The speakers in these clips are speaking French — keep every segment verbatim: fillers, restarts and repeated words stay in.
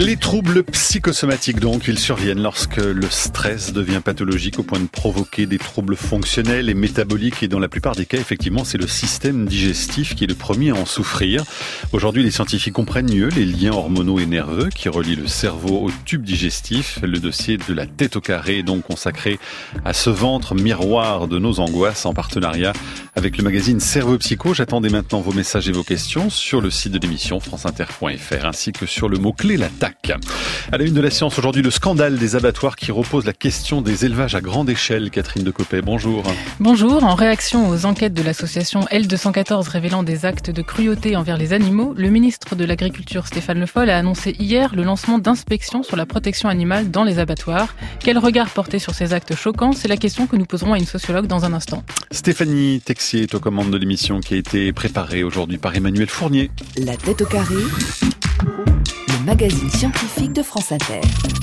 Les troubles psychosomatiques, donc, ils surviennent lorsque le stress devient pathologique au point de provoquer des troubles fonctionnels et métaboliques. Et dans la plupart des cas, effectivement, c'est le système digestif qui est le premier à en souffrir. Aujourd'hui, les scientifiques comprennent mieux les liens hormonaux et nerveux qui relient le cerveau au tube digestif. Le dossier de la tête au carré est donc consacré à ce ventre miroir de nos angoisses en partenariat avec le magazine Cerveau Psycho. J'attendais maintenant vos messages et vos questions sur le site de l'émission franceinter point f r ainsi que sur le mot-clé la T A C. À la une de la science aujourd'hui, le scandale des abattoirs qui repose la question des élevages à grande échelle. Catherine Decopé, bonjour. Bonjour. En réaction aux enquêtes de l'association L deux cent quatorze révélant des actes de cruauté envers les animaux, le ministre de l'Agriculture Stéphane Le Foll a annoncé hier le lancement d'inspections sur la protection animale dans les abattoirs. Quel regard porter sur ces actes choquants? C'est la question que nous poserons à une sociologue dans un instant. Stéphanie Texier est aux commandes de l'émission qui a été préparée aujourd'hui par Emmanuel Fournier. La tête au carré, le magazine scientifique de France Inter.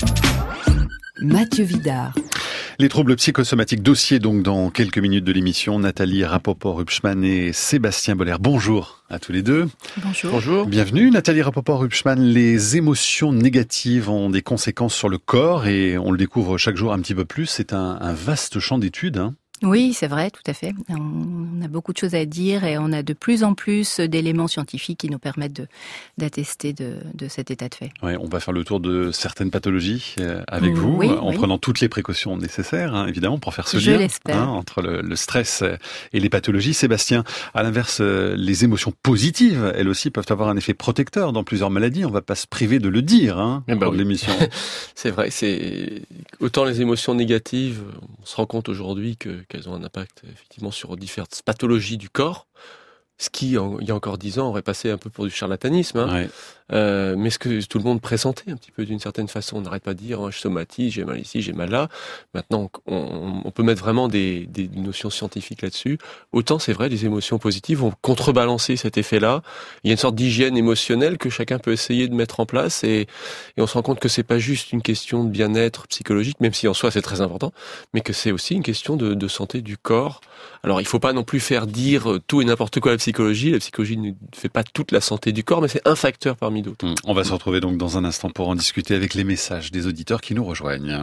Mathieu Vidard. Les troubles psychosomatiques, dossier donc dans quelques minutes de l'émission. Nathalie Rapoport-Hupschmann et Sébastien Boller. Bonjour à tous les deux. Bonjour. Bonjour. Bienvenue Nathalie Rapoport-Hupschmann. Les émotions négatives ont des conséquences sur le corps et on le découvre chaque jour un petit peu plus. C'est un, un vaste champ d'études, hein. Oui, c'est vrai, tout à fait. On a beaucoup de choses à dire et on a de plus en plus d'éléments scientifiques qui nous permettent de, d'attester de, de cet état de fait. Ouais, on va faire le tour de certaines pathologies euh, avec vous, oui, en oui. prenant toutes les précautions nécessaires, hein, évidemment, pour faire ce Je lien l'espère. hein, entre le, le stress et les pathologies. Sébastien, à l'inverse, euh, les émotions positives, elles aussi, peuvent avoir un effet protecteur dans plusieurs maladies. On va pas se priver de le dire hein, Eh ben lors oui. de l'émission. C'est vrai, c'est autant les émotions négatives, on se rend compte aujourd'hui que qu'elles ont un impact effectivement sur différentes pathologies du corps, ce qui, il y a encore dix ans, aurait passé un peu pour du charlatanisme. Hein. Ouais. Euh, mais ce que tout le monde pressentait un petit peu d'une certaine façon. On n'arrête pas de dire oh, je somatise, j'ai mal ici, j'ai mal là. Maintenant, on, on peut mettre vraiment des, des notions scientifiques là-dessus. Autant, c'est vrai, les émotions positives vont contrebalancer cet effet-là. Il y a une sorte d'hygiène émotionnelle que chacun peut essayer de mettre en place et, et on se rend compte que c'est pas juste une question de bien-être psychologique, même si en soi c'est très important, mais que c'est aussi une question de, de santé du corps. Alors, il faut pas non plus faire dire tout et n'importe quoi à la psychologie. La psychologie ne fait pas toute la santé du corps, mais c'est un facteur parmi d'autres. On va se retrouver donc dans un instant pour en discuter avec les messages des auditeurs qui nous rejoignent.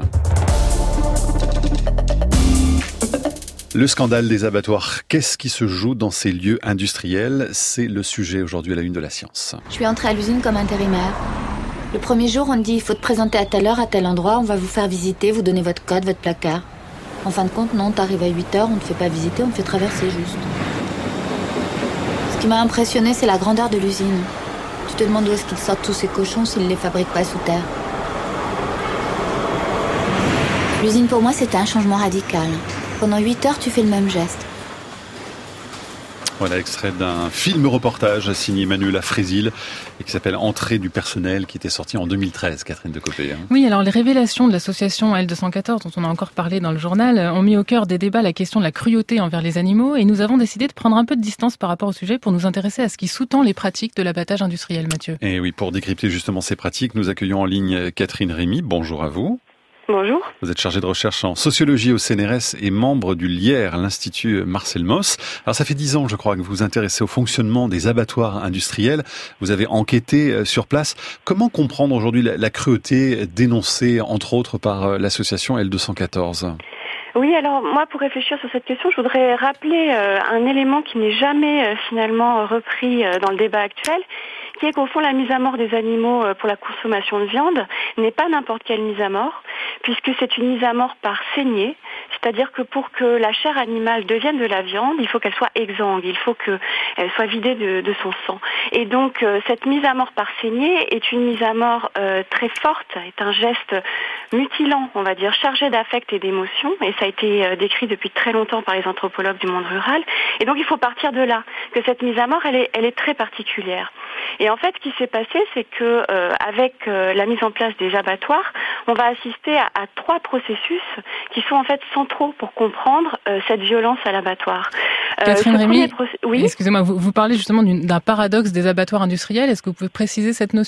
Le scandale des abattoirs, qu'est-ce qui se joue dans ces lieux industriels? C'est le sujet aujourd'hui à la une de la science. Je suis entrée à l'usine comme intérimaire. Le premier jour, on me dit il faut te présenter à telle heure, à tel endroit, on va vous faire visiter, vous donner votre code, votre placard. En fin de compte, non, t'arrives à huit heures, on ne te fait pas visiter, on te fait traverser juste. Ce qui m'a impressionné, c'est la grandeur de l'usine. Tu te demandes où est-ce qu'ils sortent tous ces cochons s'ils ne les fabriquent pas sous terre. L'usine, pour moi, c'était un changement radical. Pendant huit heures, tu fais le même geste. Voilà, extrait d'un film-reportage signé Emmanuel Frézil et qui s'appelle Entrée du personnel, qui était sorti en deux mille treize, Catherine Decopé. Hein. Oui, alors les révélations de l'association L deux cent quatorze, dont on a encore parlé dans le journal, ont mis au cœur des débats la question de la cruauté envers les animaux et nous avons décidé de prendre un peu de distance par rapport au sujet pour nous intéresser à ce qui sous-tend les pratiques de l'abattage industriel, Mathieu. Et oui, pour décrypter justement ces pratiques, nous accueillons en ligne Catherine Rémy. Bonjour à vous. Bonjour. Vous êtes chargée de recherche en sociologie au C N R S et membre du L I E R, l'Institut Marcel Mauss. Alors ça fait dix ans, je crois, que vous vous intéressez au fonctionnement des abattoirs industriels. Vous avez enquêté sur place. Comment comprendre aujourd'hui la, la cruauté dénoncée, entre autres, par l'association L deux cent quatorze ? Oui, alors moi, pour réfléchir sur cette question, je voudrais rappeler euh, un élément qui n'est jamais euh, finalement repris euh, dans le débat actuel, qui est qu'au fond, la mise à mort des animaux euh, pour la consommation de viande n'est pas n'importe quelle mise à mort, puisque c'est une mise à mort par saignée, c'est-à-dire que pour que la chair animale devienne de la viande, il faut qu'elle soit exsangue, il faut qu'elle soit vidée de, de son sang. Et donc, euh, cette mise à mort par saignée est une mise à mort euh, très forte, est un geste mutilant, on va dire, chargé d'affect et d'émotion, et ça a été euh, décrit depuis très longtemps par les anthropologues du monde rural. Et donc, il faut partir de là, que cette mise à mort, elle est, elle est très particulière. Et en fait, ce qui s'est passé, c'est que euh, avec euh, la mise en place des abattoirs, on va assister à, à trois processus qui sont en fait centraux pour comprendre euh, cette violence à l'abattoir. Euh, Catherine Rémy, process... oui excusez-moi, vous, vous parlez justement d'une, d'un paradoxe des abattoirs industriels. Est-ce que vous pouvez préciser cette notion ?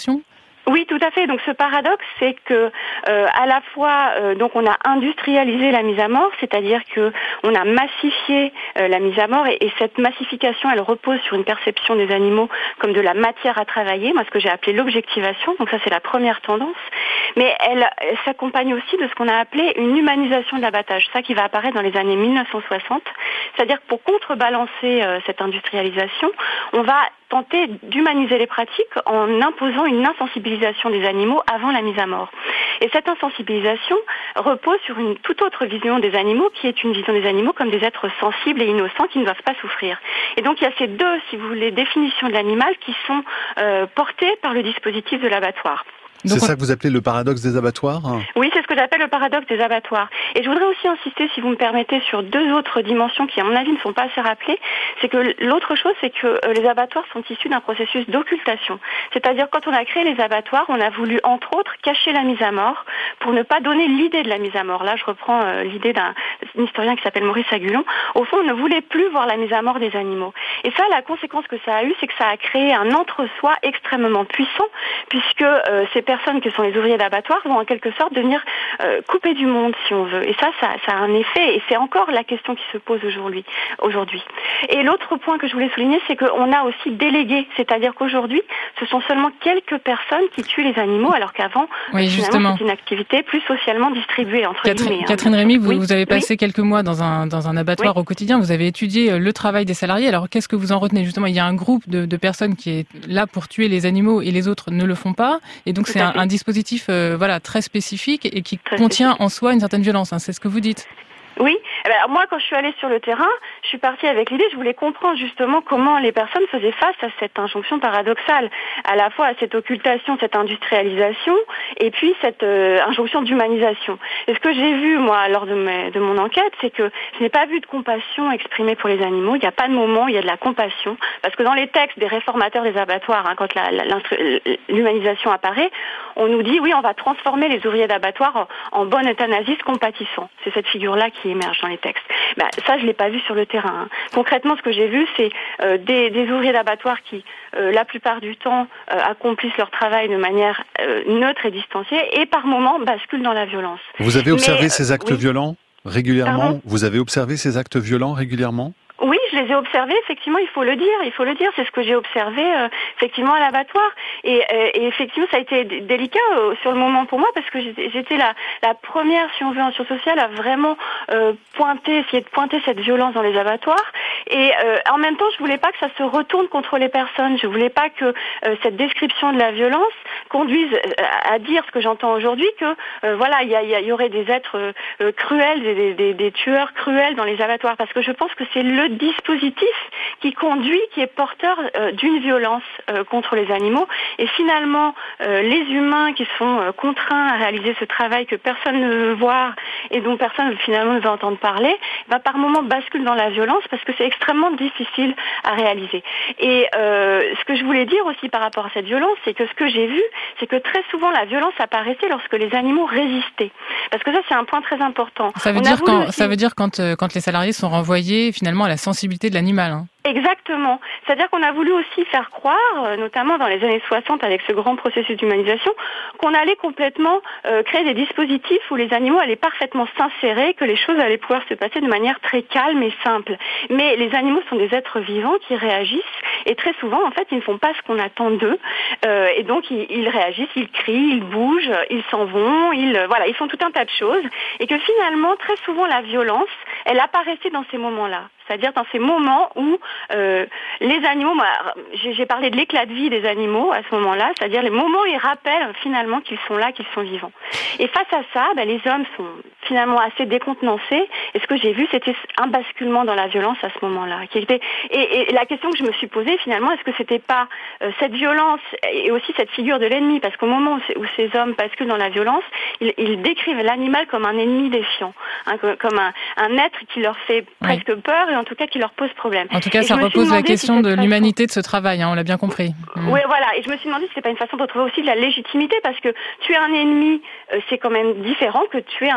Oui, tout à fait. Donc ce paradoxe, c'est que euh, à la fois, euh, donc on a industrialisé la mise à mort, c'est-à-dire que on a massifié euh, la mise à mort, et, et cette massification, elle repose sur une perception des animaux comme de la matière à travailler, moi ce que j'ai appelé l'objectivation. Donc ça, c'est la première tendance. Mais elle, elle s'accompagne aussi de ce qu'on a appelé une humanisation de l'abattage, ça qui va apparaître dans les années mille neuf cent soixante. C'est-à-dire que pour contrebalancer euh, cette industrialisation, on va tenter d'humaniser les pratiques en imposant une insensibilisation des animaux avant la mise à mort. Et cette insensibilisation repose sur une toute autre vision des animaux, qui est une vision des animaux comme des êtres sensibles et innocents qui ne doivent pas souffrir. Et donc il y a ces deux, si vous voulez, définitions de l'animal qui sont euh, portées par le dispositif de l'abattoir. C'est Donc, ça que vous appelez le paradoxe des abattoirs ? Oui, c'est ce que j'appelle le paradoxe des abattoirs. Et je voudrais aussi insister, si vous me permettez, sur deux autres dimensions qui, à mon avis, ne sont pas assez rappelées. C'est que l'autre chose, c'est que les abattoirs sont issus d'un processus d'occultation. C'est-à-dire, quand on a créé les abattoirs, on a voulu, entre autres, cacher la mise à mort pour ne pas donner l'idée de la mise à mort. Là, je reprends euh, l'idée d'un historien qui s'appelle Maurice Agulon. Au fond, on ne voulait plus voir la mise à mort des animaux. Et ça, la conséquence que ça a eu, c'est que ça a créé un entre-soi extrêmement puissant, puisque euh, ces personnes que sont les ouvriers d'abattoir vont en quelque sorte devenir euh, coupés du monde, si on veut. Et ça, ça, ça a un effet, et c'est encore la question qui se pose aujourd'hui. aujourd'hui. Et l'autre point que je voulais souligner, c'est qu'on a aussi délégué, c'est-à-dire qu'aujourd'hui, ce sont seulement quelques personnes qui tuent les animaux, alors qu'avant, oui, finalement, c'est une activité plus socialement distribuée, entre Catherine, guillemets. Catherine hein. Rémy, vous, oui, vous avez passé oui. quelques mois dans un, dans un abattoir oui. au quotidien, vous avez étudié le travail des salariés. Alors, qu'est-ce que vous en retenez ? Justement, il y a un groupe de, de personnes qui est là pour tuer les animaux et les autres ne le font pas. Et donc, Tout c'est un, un dispositif euh, voilà, très spécifique et qui très contient spécifique. en soi une certaine violence. Hein, c'est ce que vous dites. Oui. Alors moi, quand je suis allée sur le terrain, je suis partie avec l'idée, je voulais comprendre justement comment les personnes faisaient face à cette injonction paradoxale, à la fois à cette occultation, cette industrialisation, et puis cette euh, injonction d'humanisation. Et ce que j'ai vu, moi, lors de, mes, de mon enquête, c'est que je n'ai pas vu de compassion exprimée pour les animaux. Il n'y a pas de moment où il y a de la compassion, parce que dans les textes des réformateurs des abattoirs, hein, quand la, la, l'humanisation apparaît, on nous dit, oui, on va transformer les ouvriers d'abattoir en, en bons euthanasistes compatissants. C'est cette figure-là qui émerge dans les textes. Ben, ça, je l'ai pas vu sur le terrain. Hein. Concrètement, ce que j'ai vu, c'est euh, des, des ouvriers d'abattoir qui, euh, la plupart du temps, euh, accomplissent leur travail de manière euh, neutre et distanciée, et par moments basculent dans la violence. Vous avez observé Mais, ces actes euh, oui. violents régulièrement Pardon Vous avez observé ces actes violents régulièrement ? Oui, je les ai observés, effectivement, il faut le dire, il faut le dire, c'est ce que j'ai observé euh, effectivement à l'abattoir. Et, euh, et effectivement, ça a été d- délicat euh, sur le moment pour moi, parce que j'étais, j'étais la, la première, si on veut, en sciences sociales, à vraiment euh, pointer, essayer de pointer cette violence dans les abattoirs. Et euh, en même temps, je voulais pas que ça se retourne contre les personnes. Je voulais pas que euh, cette description de la violence conduise à, à dire ce que j'entends aujourd'hui, que euh, voilà, il y, y, y aurait des êtres euh, cruels, des, des, des tueurs cruels dans les abattoirs, parce que je pense que c'est le dispositif qui conduit, qui est porteur euh, d'une violence euh, contre les animaux. Et finalement, euh, les humains qui sont euh, contraints à réaliser ce travail que personne ne veut voir et dont personne finalement ne veut entendre parler, bah, par moments basculent dans la violence, parce que c'est extrêmement difficile à réaliser. Et euh, ce que je voulais dire aussi par rapport à cette violence, c'est que ce que j'ai vu, c'est que très souvent la violence apparaissait lorsque les animaux résistaient. Parce que ça, c'est un point très important. Ça veut, dire quand, aussi... ça veut dire quand, euh, quand les salariés sont renvoyés finalement à la sensibilité de l'animal. Hein. Exactement. C'est-à-dire qu'on a voulu aussi faire croire, notamment dans les années soixante avec ce grand processus d'humanisation, qu'on allait complètement euh, créer des dispositifs où les animaux allaient parfaitement s'insérer, que les choses allaient pouvoir se passer de manière très calme et simple. Mais les animaux sont des êtres vivants qui réagissent, et très souvent, en fait, ils ne font pas ce qu'on attend d'eux. Euh, et donc, ils, ils réagissent, ils crient, ils bougent, ils s'en vont, ils, voilà, ils font tout un tas de choses. Et que finalement, très souvent, la violence, elle apparaissait dans ces moments-là. C'est-à-dire dans ces moments où euh, les animaux, moi, j'ai, j'ai parlé de l'éclat de vie des animaux à ce moment-là, c'est-à-dire les moments où ils rappellent finalement qu'ils sont là, qu'ils sont vivants. Et face à ça, ben, les hommes sont finalement assez décontenancés. Et ce que j'ai vu, c'était un basculement dans la violence à ce moment-là. Qui était, et, et la question que je me suis posée finalement, est-ce que c'était pas euh, cette violence et aussi cette figure de l'ennemi? Parce qu'au moment où, où ces hommes basculent dans la violence, ils, ils décrivent l'animal comme un ennemi défiant, hein, comme un, un être qui leur fait presque oui. peur, et en tout cas qui leur pose problème. En tout cas, et ça repose la question si de façon... l'humanité de ce travail, hein, on l'a bien compris. Mmh. Oui, voilà. Et je me suis demandé si c'est pas une façon de retrouver aussi de la légitimité, parce que tuer un ennemi, euh, c'est quand même différent que tuer un être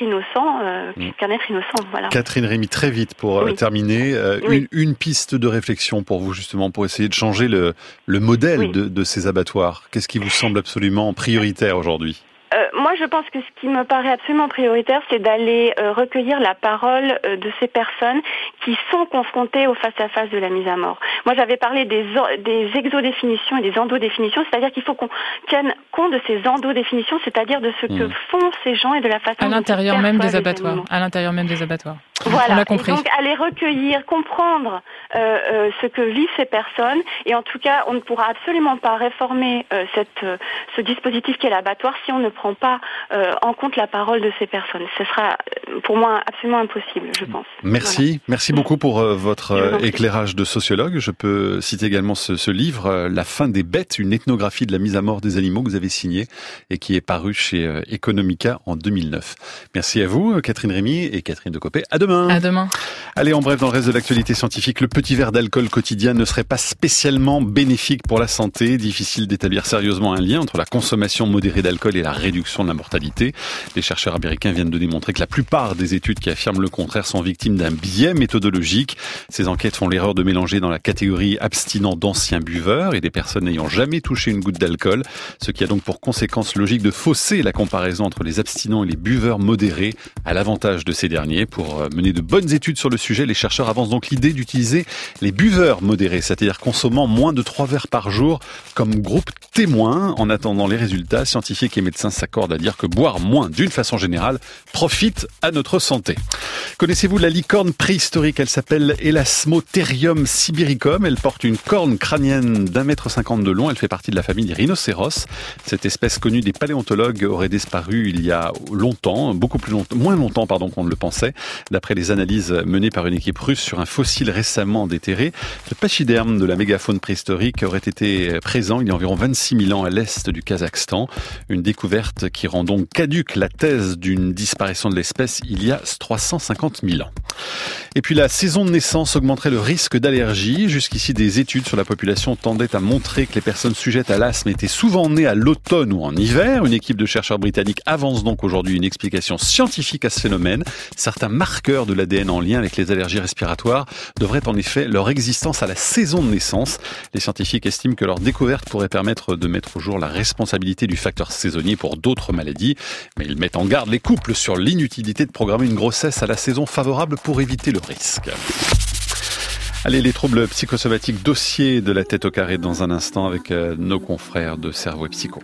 innocent euh, mmh. qu'un être innocent. Voilà. Catherine Rémy, très vite pour oui. terminer, euh, oui. une, une piste de réflexion pour vous justement, pour essayer de changer le, le modèle oui. de, de ces abattoirs. Qu'est-ce qui vous semble absolument prioritaire aujourd'hui ? Euh, moi, je pense que ce qui me paraît absolument prioritaire, c'est d'aller euh, recueillir la parole euh, de ces personnes qui sont confrontées au face-à-face de la mise à mort. Moi, j'avais parlé des, des exodéfinitions et des endodéfinitions, c'est-à-dire qu'il faut qu'on tienne compte de ces endodéfinitions, c'est-à-dire de ce que mmh. font ces gens et de la façon à dont l'intérieur même des abattoirs. Animaux. À l'intérieur même des abattoirs. Voilà. On l'a compris. Et donc, aller recueillir, comprendre euh, euh, ce que vivent ces personnes, et en tout cas, on ne pourra absolument pas réformer euh, cette, euh, ce dispositif qu'est l'abattoir si on ne prend pas euh, en compte la parole de ces personnes. Ce sera pour moi absolument impossible, je pense. Merci, voilà. merci beaucoup pour euh, votre euh, éclairage de sociologue. Je peux citer également ce, ce livre, euh, La fin des bêtes, une ethnographie de la mise à mort des animaux que vous avez signé et qui est paru chez euh, Economica en deux mille neuf. Merci à vous, Catherine Rémy et Catherine Decopé. À demain. À demain. Allez, en bref, dans le reste de l'actualité scientifique, le petit verre d'alcool quotidien ne serait pas spécialement bénéfique pour la santé. Difficile d'établir sérieusement un lien entre la consommation modérée d'alcool et la réduction de la mortalité. Les chercheurs américains viennent de démontrer que la plupart des études qui affirment le contraire sont victimes d'un biais méthodologique. Ces enquêtes font l'erreur de mélanger dans la catégorie abstinents d'anciens buveurs et des personnes n'ayant jamais touché une goutte d'alcool, ce qui a donc pour conséquence logique de fausser la comparaison entre les abstinents et les buveurs modérés à l'avantage de ces derniers. Pour mener de bonnes études sur le sujet, les chercheurs avancent donc l'idée d'utiliser les buveurs modérés, c'est-à-dire consommant moins de trois verres par jour, comme groupe témoin. En attendant les résultats, scientifiques et médecins s'accordent à dire que boire moins, d'une façon générale, profite à notre santé. Connaissez-vous la licorne préhistorique ? Elle s'appelle Elasmotherium sibiricum. Elle porte une corne crânienne d'un mètre cinquante de long. Elle fait partie de la famille des rhinocéros. Cette espèce connue des paléontologues aurait disparu il y a longtemps, beaucoup plus longtemps, moins longtemps pardon qu'on ne le pensait. D'après les analyses menées par une équipe russe sur un fossile récemment déterré, le pachyderme de la mégafaune préhistorique aurait été présent il y a environ vingt-six mille ans à l'est du Kazakhstan. Une découverte qui rend donc caduque la thèse d'une disparition de l'espèce il y a trois cent cinquante mille ans. Et puis la saison de naissance augmenterait le risque d'allergie. Jusqu'ici, des études sur la population tendaient à montrer que les personnes sujettes à l'asthme étaient souvent nées à l'automne ou en hiver. Une équipe de chercheurs britanniques avance donc aujourd'hui une explication scientifique à ce phénomène. Certains marqueurs de l'A D N en lien avec les allergies respiratoires devraient en effet leur existence à la saison de naissance. Les scientifiques estiment que leur découverte pourrait permettre de mettre au jour la responsabilité du facteur saisonnier pour d'autres maladies. Mais ils mettent en garde les couples sur l'inutilité de programmer une grossesse à la saison favorable pour éviter le risque. Allez, les troubles psychosomatiques, dossier de la tête au carré dans un instant avec nos confrères de Cerveau et Psycho.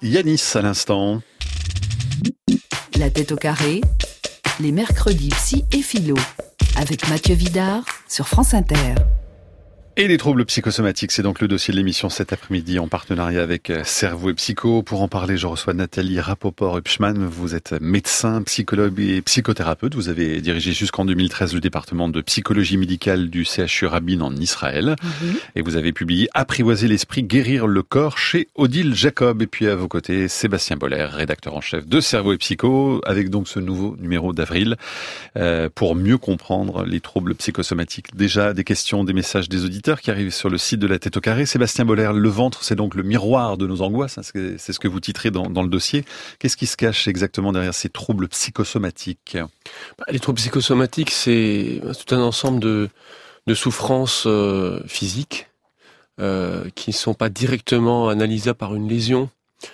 Yanis à l'instant. La tête au carré, les mercredis psy et philo, avec Mathieu Vidard sur France Inter. Et les troubles psychosomatiques, c'est donc le dossier de l'émission cet après-midi en partenariat avec Cerveau et Psycho. Pour en parler, je reçois Nathalie Rapoport-Hupschmann. Vous êtes médecin, psychologue et psychothérapeute. Vous avez dirigé jusqu'en deux mille treize le département de psychologie médicale du C H U Rabin en Israël. Mmh. Et vous avez publié Apprivoiser l'esprit, guérir le corps chez Odile Jacob. Et puis à vos côtés, Sébastien Boller, rédacteur en chef de Cerveau et Psycho, avec donc ce nouveau numéro d'avril euh, pour mieux comprendre les troubles psychosomatiques. Déjà, des questions, des messages des auditeurs qui arrive sur le site de La Tête au Carré. Sébastien Boller, le ventre, c'est donc le miroir de nos angoisses, c'est ce que vous titrez dans, dans le dossier. Qu'est-ce qui se cache exactement derrière ces troubles psychosomatiques ? Les troubles psychosomatiques, c'est tout un ensemble de, de souffrances euh, physiques euh, qui ne sont pas directement analysables par une lésion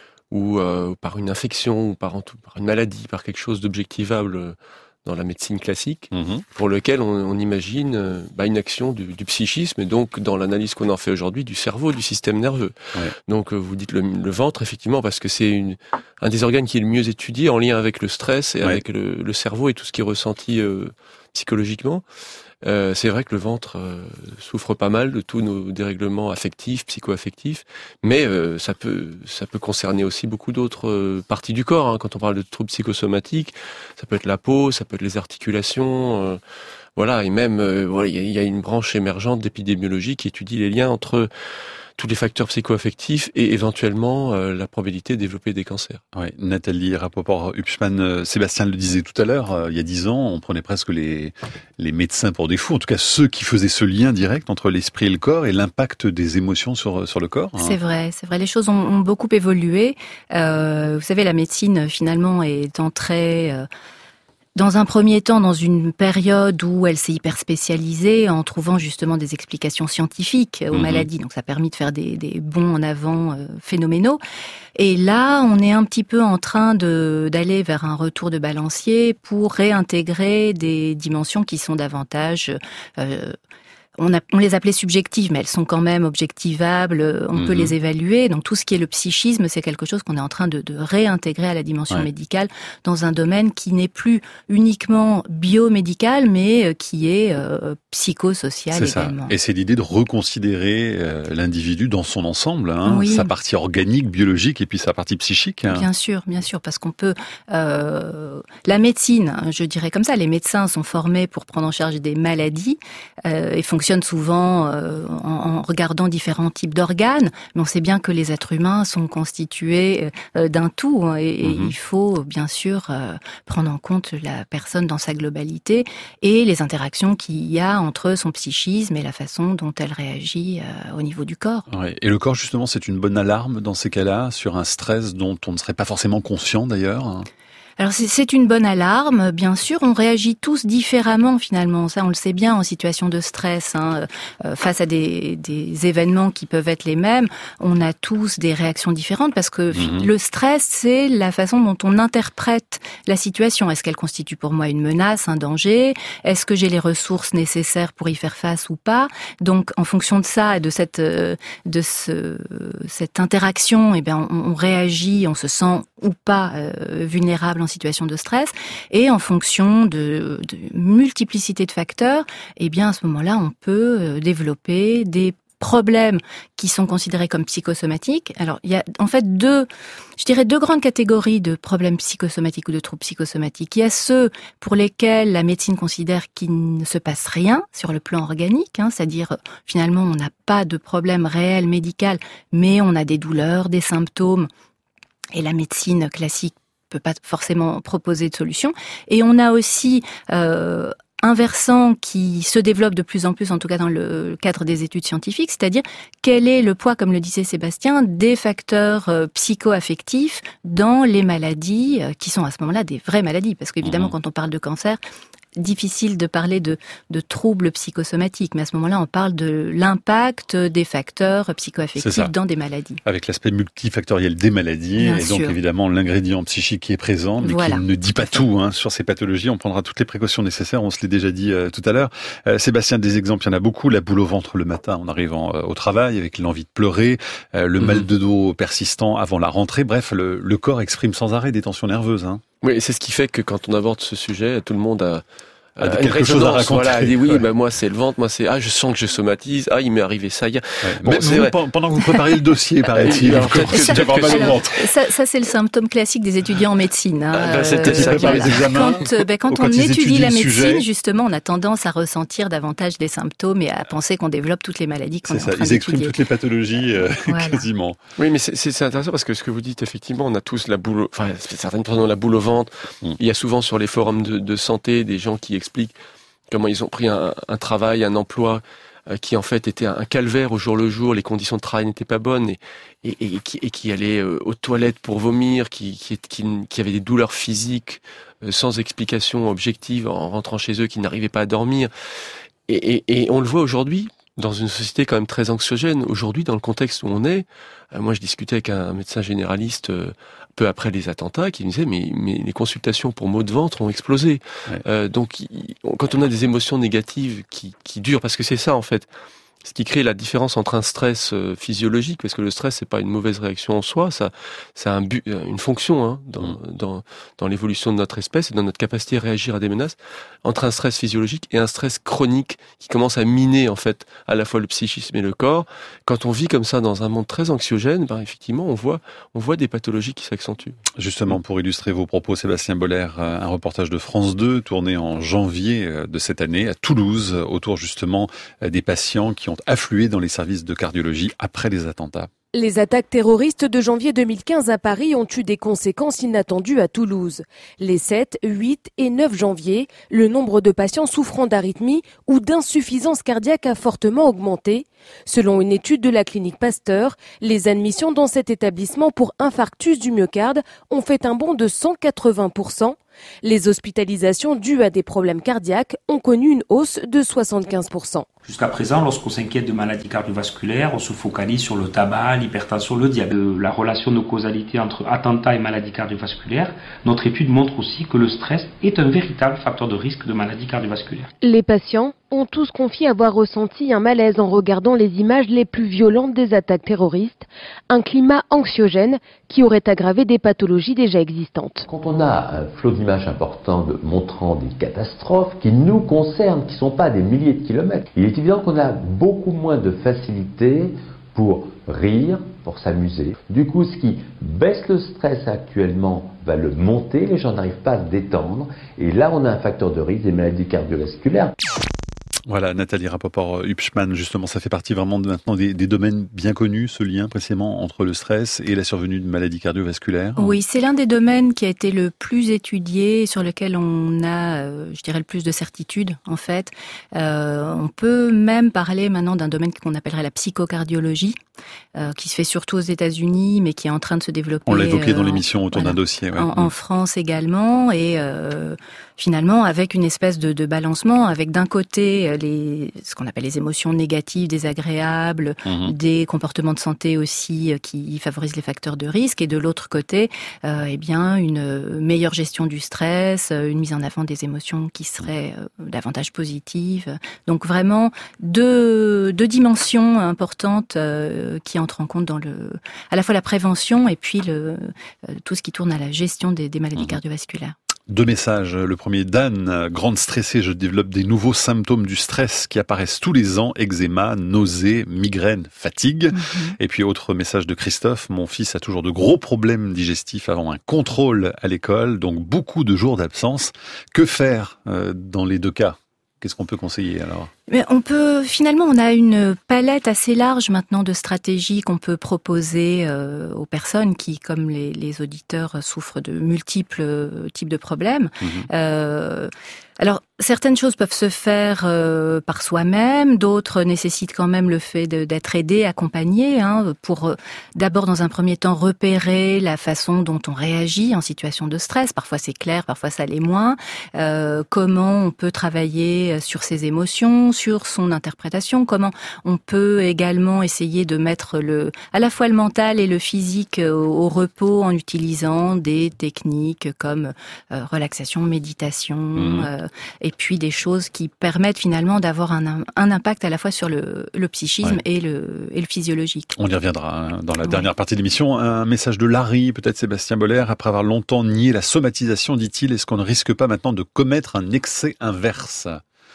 ou euh, par une infection ou par, par une maladie, par quelque chose d'objectivable euh, dans la médecine classique, mmh. pour lequel on, on imagine euh, bah, une action du, du psychisme, et donc dans l'analyse qu'on en fait aujourd'hui, du cerveau, du système nerveux. Ouais. Donc euh, vous dites le, le ventre, effectivement, parce que c'est une, un des organes qui est le mieux étudié en lien avec le stress et ouais. avec le, le cerveau et tout ce qui est ressenti euh, psychologiquement. Euh, c'est vrai que le ventre euh, souffre pas mal de tous nos dérèglements affectifs, psycho-affectifs, mais euh, ça peut ça peut concerner aussi beaucoup d'autres euh, parties du corps. Hein. Quand on parle de troubles psychosomatiques, ça peut être la peau, ça peut être les articulations, euh, voilà, et même euh, voilà, il y a une branche émergente d'épidémiologie qui étudie les liens entre tous les facteurs psycho-affectifs et éventuellement euh, la probabilité de développer des cancers. Ouais, Nathalie Rapoport-Hupschmann, euh, Sébastien le disait tout à l'heure, euh, il y a dix ans, on prenait presque les, les médecins pour des fous, en tout cas ceux qui faisaient ce lien direct entre l'esprit et le corps et l'impact des émotions sur, sur le corps. Hein. C'est vrai, c'est vrai, les choses ont, ont beaucoup évolué. Euh, vous savez, la médecine finalement est entrée... Euh, Dans un premier temps, dans une période où elle s'est hyper spécialisée en trouvant justement des explications scientifiques aux mmh. maladies. Donc ça a permis de faire des, des bonds en avant euh, phénoménaux. Et là, on est un petit peu en train de d'aller vers un retour de balancier pour réintégrer des dimensions qui sont davantage... Euh, On, a, on les appelait subjectives, mais elles sont quand même objectivables, on mmh. peut les évaluer. Donc tout ce qui est le psychisme, c'est quelque chose qu'on est en train de, de réintégrer à la dimension ouais. médicale dans un domaine qui n'est plus uniquement biomédical, mais qui est euh, psychosocial c'est également. Ça. Et c'est l'idée de reconsidérer euh, l'individu dans son ensemble, hein, oui. sa partie organique, biologique, et puis sa partie psychique. Hein. Bien sûr, bien sûr, parce qu'on peut... Euh, la médecine, je dirais comme ça, les médecins sont formés pour prendre en charge des maladies euh, et fonctionnent souvent euh, en, en regardant différents types d'organes, mais on sait bien que les êtres humains sont constitués euh, d'un tout, hein, et, mmh. et il faut bien sûr euh, prendre en compte la personne dans sa globalité et les interactions qu'il y a entre son psychisme et la façon dont elle réagit euh, au niveau du corps. Ouais. Et le corps, justement, c'est une bonne alarme dans ces cas-là, sur un stress dont on ne serait pas forcément conscient d'ailleurs, hein. Alors c'est une bonne alarme, bien sûr, on réagit tous différemment finalement, ça on le sait bien en situation de stress, hein. euh, face à des, des événements qui peuvent être les mêmes, on a tous des réactions différentes parce que mmh. le stress c'est la façon dont on interprète la situation. Est-ce qu'elle constitue pour moi une menace, un danger? Est-ce que j'ai les ressources nécessaires pour y faire face ou pas? Donc en fonction de ça, de cette, de ce, cette interaction, eh bien, on, on réagit, on se sent ou pas euh, vulnérable en situation de stress, et en fonction de, de multiplicité de facteurs, eh bien à ce moment-là, on peut développer des problèmes qui sont considérés comme psychosomatiques. Alors, il y a en fait deux, je dirais deux grandes catégories de problèmes psychosomatiques ou de troubles psychosomatiques. Il y a ceux pour lesquels la médecine considère qu'il ne se passe rien sur le plan organique, hein, c'est-à-dire finalement on n'a pas de problème réel médical, mais on a des douleurs, des symptômes, et la médecine classique peut pas forcément proposer de solution. Et on a aussi euh, un versant qui se développe de plus en plus, en tout cas dans le cadre des études scientifiques, c'est-à-dire quel est le poids, comme le disait Sébastien, des facteurs euh, psycho-affectifs dans les maladies euh, qui sont à ce moment-là des vraies maladies. Parce qu'évidemment, mmh. quand on parle de cancer, difficile de parler de, de troubles psychosomatiques, mais à ce moment-là, on parle de l'impact des facteurs psychoaffectifs dans des maladies. Avec l'aspect multifactoriel des maladies, Bien et sûr. donc évidemment l'ingrédient psychique qui est présent, mais voilà. qui ne dit pas tout hein, sur ces pathologies. On prendra toutes les précautions nécessaires, on se l'est déjà dit euh, tout à l'heure. Euh, Sébastien, des exemples, il y en a beaucoup. La boule au ventre le matin en arrivant euh, au travail, avec l'envie de pleurer, euh, le mmh. mal de dos persistant avant la rentrée. Bref, le, le corps exprime sans arrêt des tensions nerveuses. Hein. Oui, c'est ce qui fait que quand on aborde ce sujet, tout le monde a... Ah, euh, quelque chose à raconter. Voilà, elle dit oui, ouais. bah, moi c'est le ventre, moi c'est ah je sens que je somatise, ah il m'est arrivé ça. Il y a... ouais. bon, Même vous, pendant que vous préparez le dossier, paraît-il, vous commencez à avoir mal au ventre. Ça, ça c'est le symptôme classique des étudiants en médecine. Hein. Ah, bah, c'était ça qui les examens. Quand, bah, quand on étudie la médecine, sujet. justement, on a tendance à ressentir davantage des symptômes et à penser qu'on développe toutes les maladies qu'on c'est est ça. en train Ils expriment d'étudier. toutes les pathologies euh, voilà. quasiment. Oui, mais c'est, c'est intéressant parce que ce que vous dites effectivement, on a tous la boule, enfin certaines personnes ont la boule au ventre. Mm. Il y a souvent sur les forums de, de santé des gens qui expliquent comment ils ont pris un, un travail, un emploi euh, qui en fait était un calvaire au jour le jour, les conditions de travail n'étaient pas bonnes et, et, et, qui, et qui allaient euh, aux toilettes pour vomir, qui, qui, qui, qui avaient des douleurs physiques euh, sans explication objective en rentrant chez eux, qui n'arrivaient pas à dormir. Et, et, et on le voit aujourd'hui, dans une société quand même très anxiogène, aujourd'hui dans le contexte où on est, euh, moi je discutais avec un médecin généraliste euh, peu après les attentats, qui me disait mais, mais les consultations pour maux de ventre ont explosé. Ouais. Euh, donc il, quand on a des émotions négatives qui, qui durent, parce que c'est ça en fait, ce qui crée la différence entre un stress euh, physiologique, parce que le stress c'est pas une mauvaise réaction en soi, ça, ça a un but, une fonction hein, dans, mmh. dans, dans l'évolution de notre espèce et dans notre capacité à réagir à des menaces, entre un stress physiologique et un stress chronique qui commence à miner en fait à la fois le psychisme et le corps. Quand on vit comme ça dans un monde très anxiogène, ben effectivement on voit, on voit des pathologies qui s'accentuent. Justement, pour illustrer vos propos, Sébastien Boller, un reportage de France deux tourné en janvier de cette année à Toulouse, autour justement des patients qui ont afflué dans les services de cardiologie après les attentats. Les attaques terroristes de janvier deux mille quinze à Paris ont eu des conséquences inattendues à Toulouse. Les sept, huit et neuf janvier, le nombre de patients souffrant d'arythmie ou d'insuffisance cardiaque a fortement augmenté. Selon une étude de la clinique Pasteur, les admissions dans cet établissement pour infarctus du myocarde ont fait un bond de cent quatre-vingts pour cent. Les hospitalisations dues à des problèmes cardiaques ont connu une hausse de soixante-quinze pour cent. Jusqu'à présent, lorsqu'on s'inquiète de maladies cardiovasculaires, on se focalise sur le tabac, l'hypertension, le diabète. La relation de causalité entre attentats et maladies cardiovasculaires, notre étude montre aussi que le stress est un véritable facteur de risque de maladies cardiovasculaires. Les patients ont tous confié avoir ressenti un malaise en regardant les images les plus violentes des attaques terroristes, un climat anxiogène qui aurait aggravé des pathologies déjà existantes. Quand on a un flot d'images important de, montrant des catastrophes qui nous concernent, qui ne sont pas des milliers de kilomètres, il est évident qu'on a beaucoup moins de facilité pour rire, pour s'amuser. Du coup, ce qui baisse le stress actuellement va le monter, les gens n'arrivent pas à se détendre, et là on a un facteur de risque des maladies cardiovasculaires. Voilà, Nathalie Rapoport-Hupschmann, justement, ça fait partie vraiment de, maintenant des, des domaines bien connus, ce lien précisément entre le stress et la survenue de maladies cardiovasculaires. Oui, c'est l'un des domaines qui a été le plus étudié, sur lequel on a, euh, je dirais, le plus de certitude, en fait. Euh, on peut même parler maintenant d'un domaine qu'on appellerait la psychocardiologie, euh, qui se fait surtout aux États-Unis, mais qui est en train de se développer. On l'a évoqué euh, dans en, l'émission autour voilà, d'un dossier. Ouais. En, en France également, et euh, finalement avec une espèce de, de balancement, avec d'un côté les, ce qu'on appelle les émotions négatives, désagréables, mmh. des comportements de santé aussi qui favorisent les facteurs de risque, et de l'autre côté, euh, eh bien une meilleure gestion du stress, une mise en avant des émotions qui seraient euh, davantage positives. Donc vraiment deux, deux dimensions importantes euh, qui entrent en compte dans le, à la fois la prévention et puis le, euh, tout ce qui tourne à la gestion des, des maladies mmh. cardiovasculaires. Deux messages. Le premier, Dan, grande stressée, je développe des nouveaux symptômes du stress qui apparaissent tous les ans, eczéma, nausées, migraines, fatigue. Mm-hmm. Et puis autre message de Christophe, mon fils a toujours de gros problèmes digestifs avant un contrôle à l'école, donc beaucoup de jours d'absence. Que faire euh, dans les deux cas ? Qu'est-ce qu'on peut conseiller alors ? Mais on peut, finalement, on a une palette assez large maintenant de stratégies qu'on peut proposer euh, aux personnes qui, comme les, les auditeurs, souffrent de multiples types de problèmes. Mmh. Euh, alors, certaines choses peuvent se faire euh, par soi-même, d'autres nécessitent quand même le fait de, d'être aidé, accompagné, hein, pour euh, d'abord, dans un premier temps, repérer la façon dont on réagit en situation de stress. Parfois c'est clair, parfois ça l'est moins. Euh, comment on peut travailler sur ses émotions, sur son interprétation, comment on peut également essayer de mettre le, à la fois le mental et le physique au, au repos en utilisant des techniques comme euh, relaxation, méditation, mmh. euh, et puis des choses qui permettent finalement d'avoir un, un impact à la fois sur le, le psychisme ouais. et, le, et le physiologique. On y reviendra hein, dans la dernière ouais. partie de l'émission. Un message de Larry, peut-être Sébastien Boller, après avoir longtemps nié la somatisation, dit-il, est-ce qu'on ne risque pas maintenant de commettre un excès inverse ?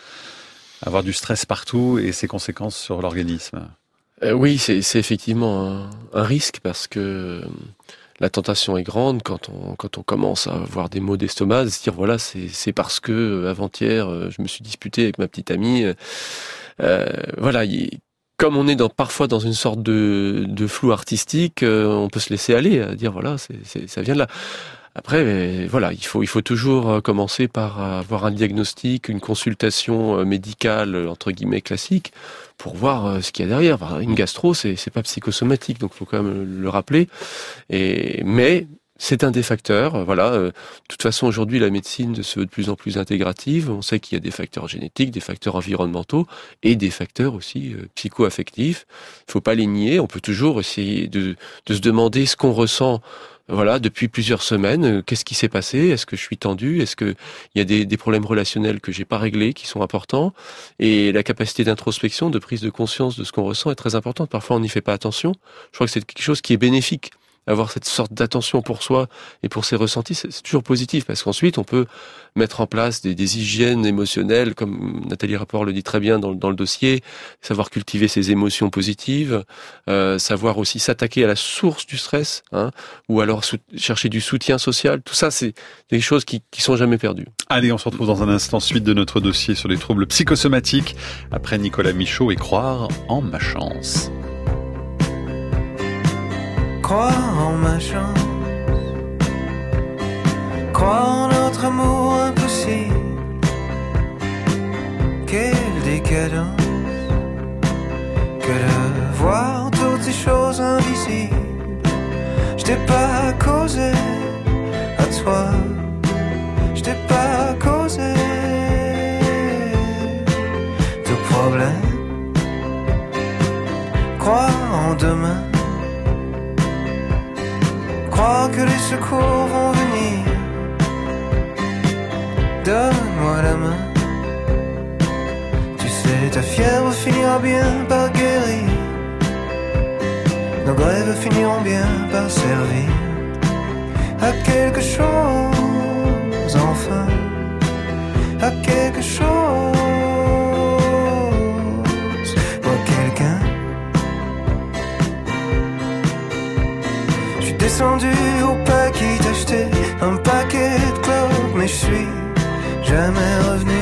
Avoir du stress partout et ses conséquences sur l'organisme. Euh, oui, c'est, c'est effectivement un, un risque parce que la tentation est grande quand on quand on commence à avoir des maux d'estomac, de se dire voilà c'est c'est parce que avant-hier je me suis disputé avec ma petite amie. Euh, voilà, il, comme on est dans parfois dans une sorte de de flou artistique, on peut se laisser aller à dire voilà c'est, c'est ça vient de là. Après, voilà, il faut il faut toujours commencer par avoir un diagnostic, une consultation médicale entre guillemets classique pour voir ce qu'il y a derrière. Une gastro, c'est c'est pas psychosomatique, donc il faut quand même le rappeler. Et mais c'est un des facteurs. Voilà. De toute façon, aujourd'hui, la médecine se veut de plus en plus intégrative. On sait qu'il y a des facteurs génétiques, des facteurs environnementaux et des facteurs aussi psycho-affectifs. Il faut pas les nier. On peut toujours essayer de de se demander ce qu'on ressent. Voilà, depuis plusieurs semaines, qu'est-ce qui s'est passé ? Est-ce que je suis tendu ? Est-ce que il y a des, des problèmes relationnels que j'ai pas réglés, qui sont importants ? Et la capacité d'introspection, de prise de conscience de ce qu'on ressent est très importante. Parfois, on n'y fait pas attention. Je crois que c'est quelque chose qui est bénéfique. Avoir cette sorte d'attention pour soi et pour ses ressentis, c'est, c'est toujours positif parce qu'ensuite, on peut mettre en place des, des hygiènes émotionnelles, comme Nathalie Rapport le dit très bien dans, dans le dossier, savoir cultiver ses émotions positives, euh, savoir aussi s'attaquer à la source du stress, hein, ou alors sou- chercher du soutien social. Tout ça, c'est des choses qui, qui sont jamais perdues. Allez, on se retrouve dans un instant, suite de notre dossier sur les troubles psychosomatiques, après Nicolas Michaud et Croire en ma chance. Croire en ma chance, croire en notre amour impossible. Quelle décadence que de voir toutes ces choses invisibles. Je t'ai pas causé à toi, je t'ai pas causé de problème. Croire en demain, croire que les secours vont venir. Donne-moi la main. Tu sais, ta fièvre finira bien par guérir. Nos grèves finiront bien par servir à quelque chose, enfin, à quelque chose ou à quelqu'un. Descendu au paquet d'acheter un paquet de clopes, mais je suis jamais revenu.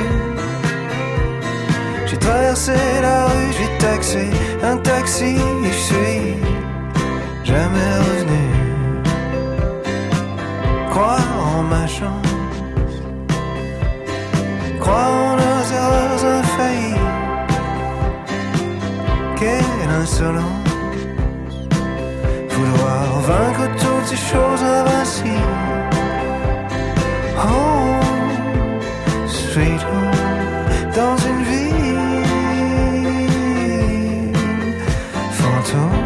J'ai traversé la rue, j'ai taxé un taxi et je suis jamais revenu. Croire en ma chance, croire en nos erreurs infaillibles. Quelle insolence, vouloir vaincre toutes ces choses invincibles. Oh, sweet home, dans une ville fantôme.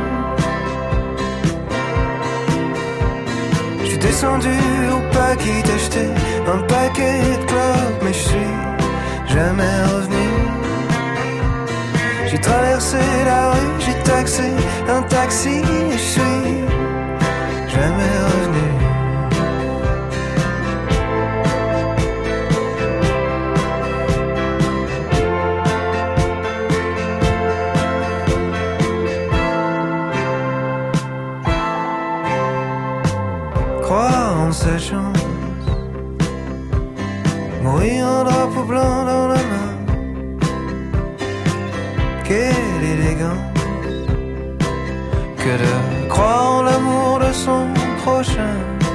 Je suis descendu au paquet d'acheter un paquet de clopes, mais je suis jamais revenu. J'ai traversé la rue, j'ai taxé un taxi et je suis jamais revenu. Croire en sa chance, mourir un drapeau blanc dans la main. quelle élégance que de croire en l'amour de son prochain.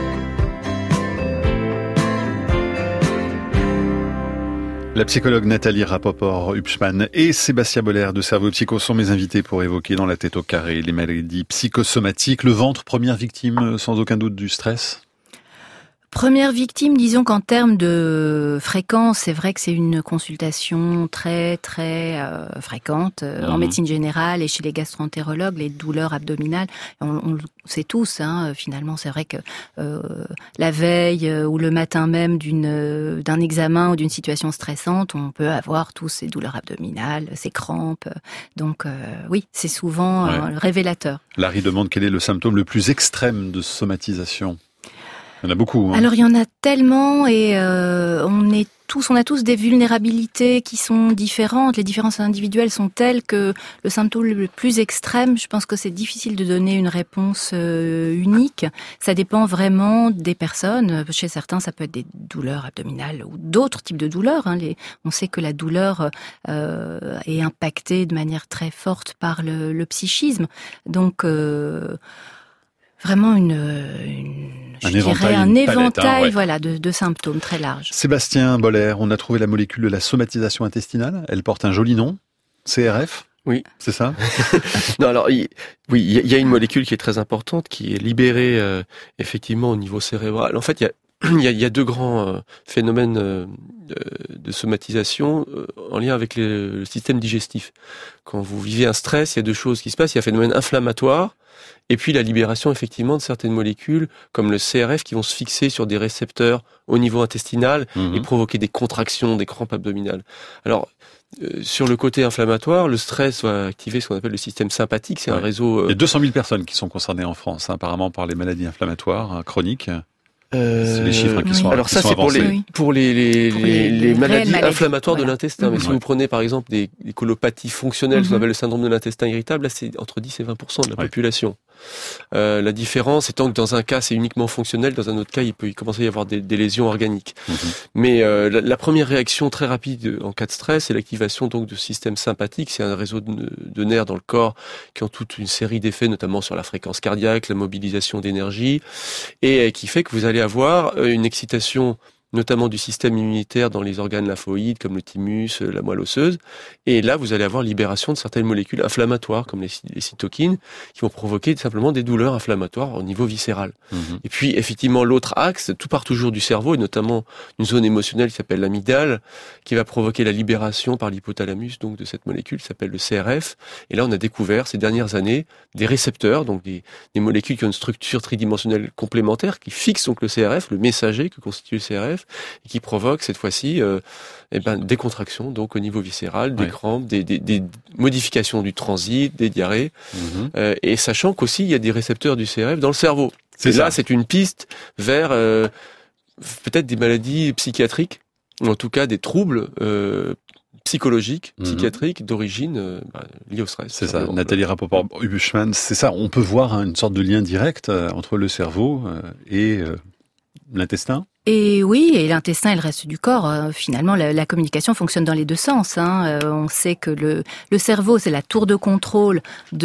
La psychologue Nathalie Rapoport-Hubschmann et Sébastien Boller de Cerveau Psycho sont mes invités pour évoquer dans la tête au carré les maladies psychosomatiques. Le ventre, première victime sans aucun doute du stress ? Première victime, disons qu'en termes de fréquence, c'est vrai que c'est une consultation très très euh, fréquente euh, mmh. en médecine générale et chez les gastro-entérologues, les douleurs abdominales. On, on le sait tous, hein, finalement, c'est vrai que euh, la veille euh, ou le matin même d'une euh, d'un examen ou d'une situation stressante, on peut avoir tous ces douleurs abdominales, ces crampes. Donc euh, oui, c'est souvent ouais. euh, révélateur. Larry demande quel est le symptôme le plus extrême de somatisation. Il y en a beaucoup. Hein. Alors il y en a tellement et euh, on est tous, on a tous des vulnérabilités qui sont différentes. Les différences individuelles sont telles que le symptôme le plus extrême, je pense que c'est difficile de donner une réponse euh, unique. Ça dépend vraiment des personnes. Chez certains, ça peut être des douleurs abdominales ou d'autres types de douleurs. Hein. Les, on sait que la douleur euh, est impactée de manière très forte par le, le psychisme. Donc euh, vraiment une, une je un dirais éventail, un une éventail palette, hein, ouais. voilà, de, de symptômes très larges. Sébastien Boller, on a trouvé la molécule de la somatisation intestinale. Elle porte un joli nom, C R F. Oui. C'est ça? Non, alors, il, oui, il y a une molécule qui est très importante, qui est libérée euh, effectivement au niveau cérébral. En fait, il y a Il y, a, il y a deux grands euh, phénomènes euh, de, de somatisation euh, en lien avec les, le système digestif. Quand vous vivez un stress, il y a deux choses qui se passent. Il y a un phénomène inflammatoire et puis la libération effectivement de certaines molécules comme le C R F qui vont se fixer sur des récepteurs au niveau intestinal mmh. et provoquer des contractions, des crampes abdominales. Alors, euh, sur le côté inflammatoire, le stress va activer ce qu'on appelle le système sympathique. C'est ouais. un réseau... Euh... Il y a deux cent mille personnes qui sont concernées en France, hein, apparemment, par les maladies inflammatoires hein, chroniques. Euh, c'est les chiffres qui oui. sont Alors ça, qui sont c'est pour les, pour les, les, pour les, les, les maladies, maladies inflammatoires voilà. de l'intestin. Mais mmh. si vous prenez par exemple des, des colopathies fonctionnelles, mmh. ce qu'on appelle le syndrome de l'intestin irritable, là c'est entre dix et vingt pour cent de la ouais. population. Euh, la différence étant que dans un cas c'est uniquement fonctionnel, dans un autre cas il peut y commencer à y avoir des, des lésions organiques. Mmh. Mais euh, la, la première réaction très rapide en cas de stress, c'est l'activation donc de système sympathique. C'est un réseau de, de nerfs dans le corps qui ont toute une série d'effets, notamment sur la fréquence cardiaque, la mobilisation d'énergie, et qui fait que vous allez avoir une excitation notamment du système immunitaire dans les organes lymphoïdes comme le thymus, la moelle osseuse. Et là, vous allez avoir libération de certaines molécules inflammatoires comme les, les cytokines qui vont provoquer simplement des douleurs inflammatoires au niveau viscéral. Mmh. Et puis, effectivement, l'autre axe, tout part toujours du cerveau et notamment une zone émotionnelle qui s'appelle l'amygdale qui va provoquer la libération par l'hypothalamus donc de cette molécule qui s'appelle le C R F. Et là, on a découvert ces dernières années des récepteurs, donc des, des molécules qui ont une structure tridimensionnelle complémentaire qui fixent donc le C R F, le messager que constitue le C R F, et qui provoque cette fois-ci euh, eh ben, des contractions donc au niveau viscéral, des ouais. crampes, des, des, des modifications du transit, des diarrhées, mmh. euh, et sachant qu'aussi il y a des récepteurs du C R F dans le cerveau. C'est et ça. Là, c'est une piste vers euh, peut-être des maladies psychiatriques, ou en tout cas des troubles euh, psychologiques, mmh. psychiatriques d'origine euh, bah, liée au stress. C'est ça, Nathalie Rapoport-Hubschmann, c'est ça. On peut voir hein, une sorte de lien direct euh, entre le cerveau euh, et euh, l'intestin. Et oui, et l'intestin et le reste du corps, euh, finalement, la, la communication fonctionne dans les deux sens. Hein. Euh, on sait que le, le cerveau, c'est la tour de contrôle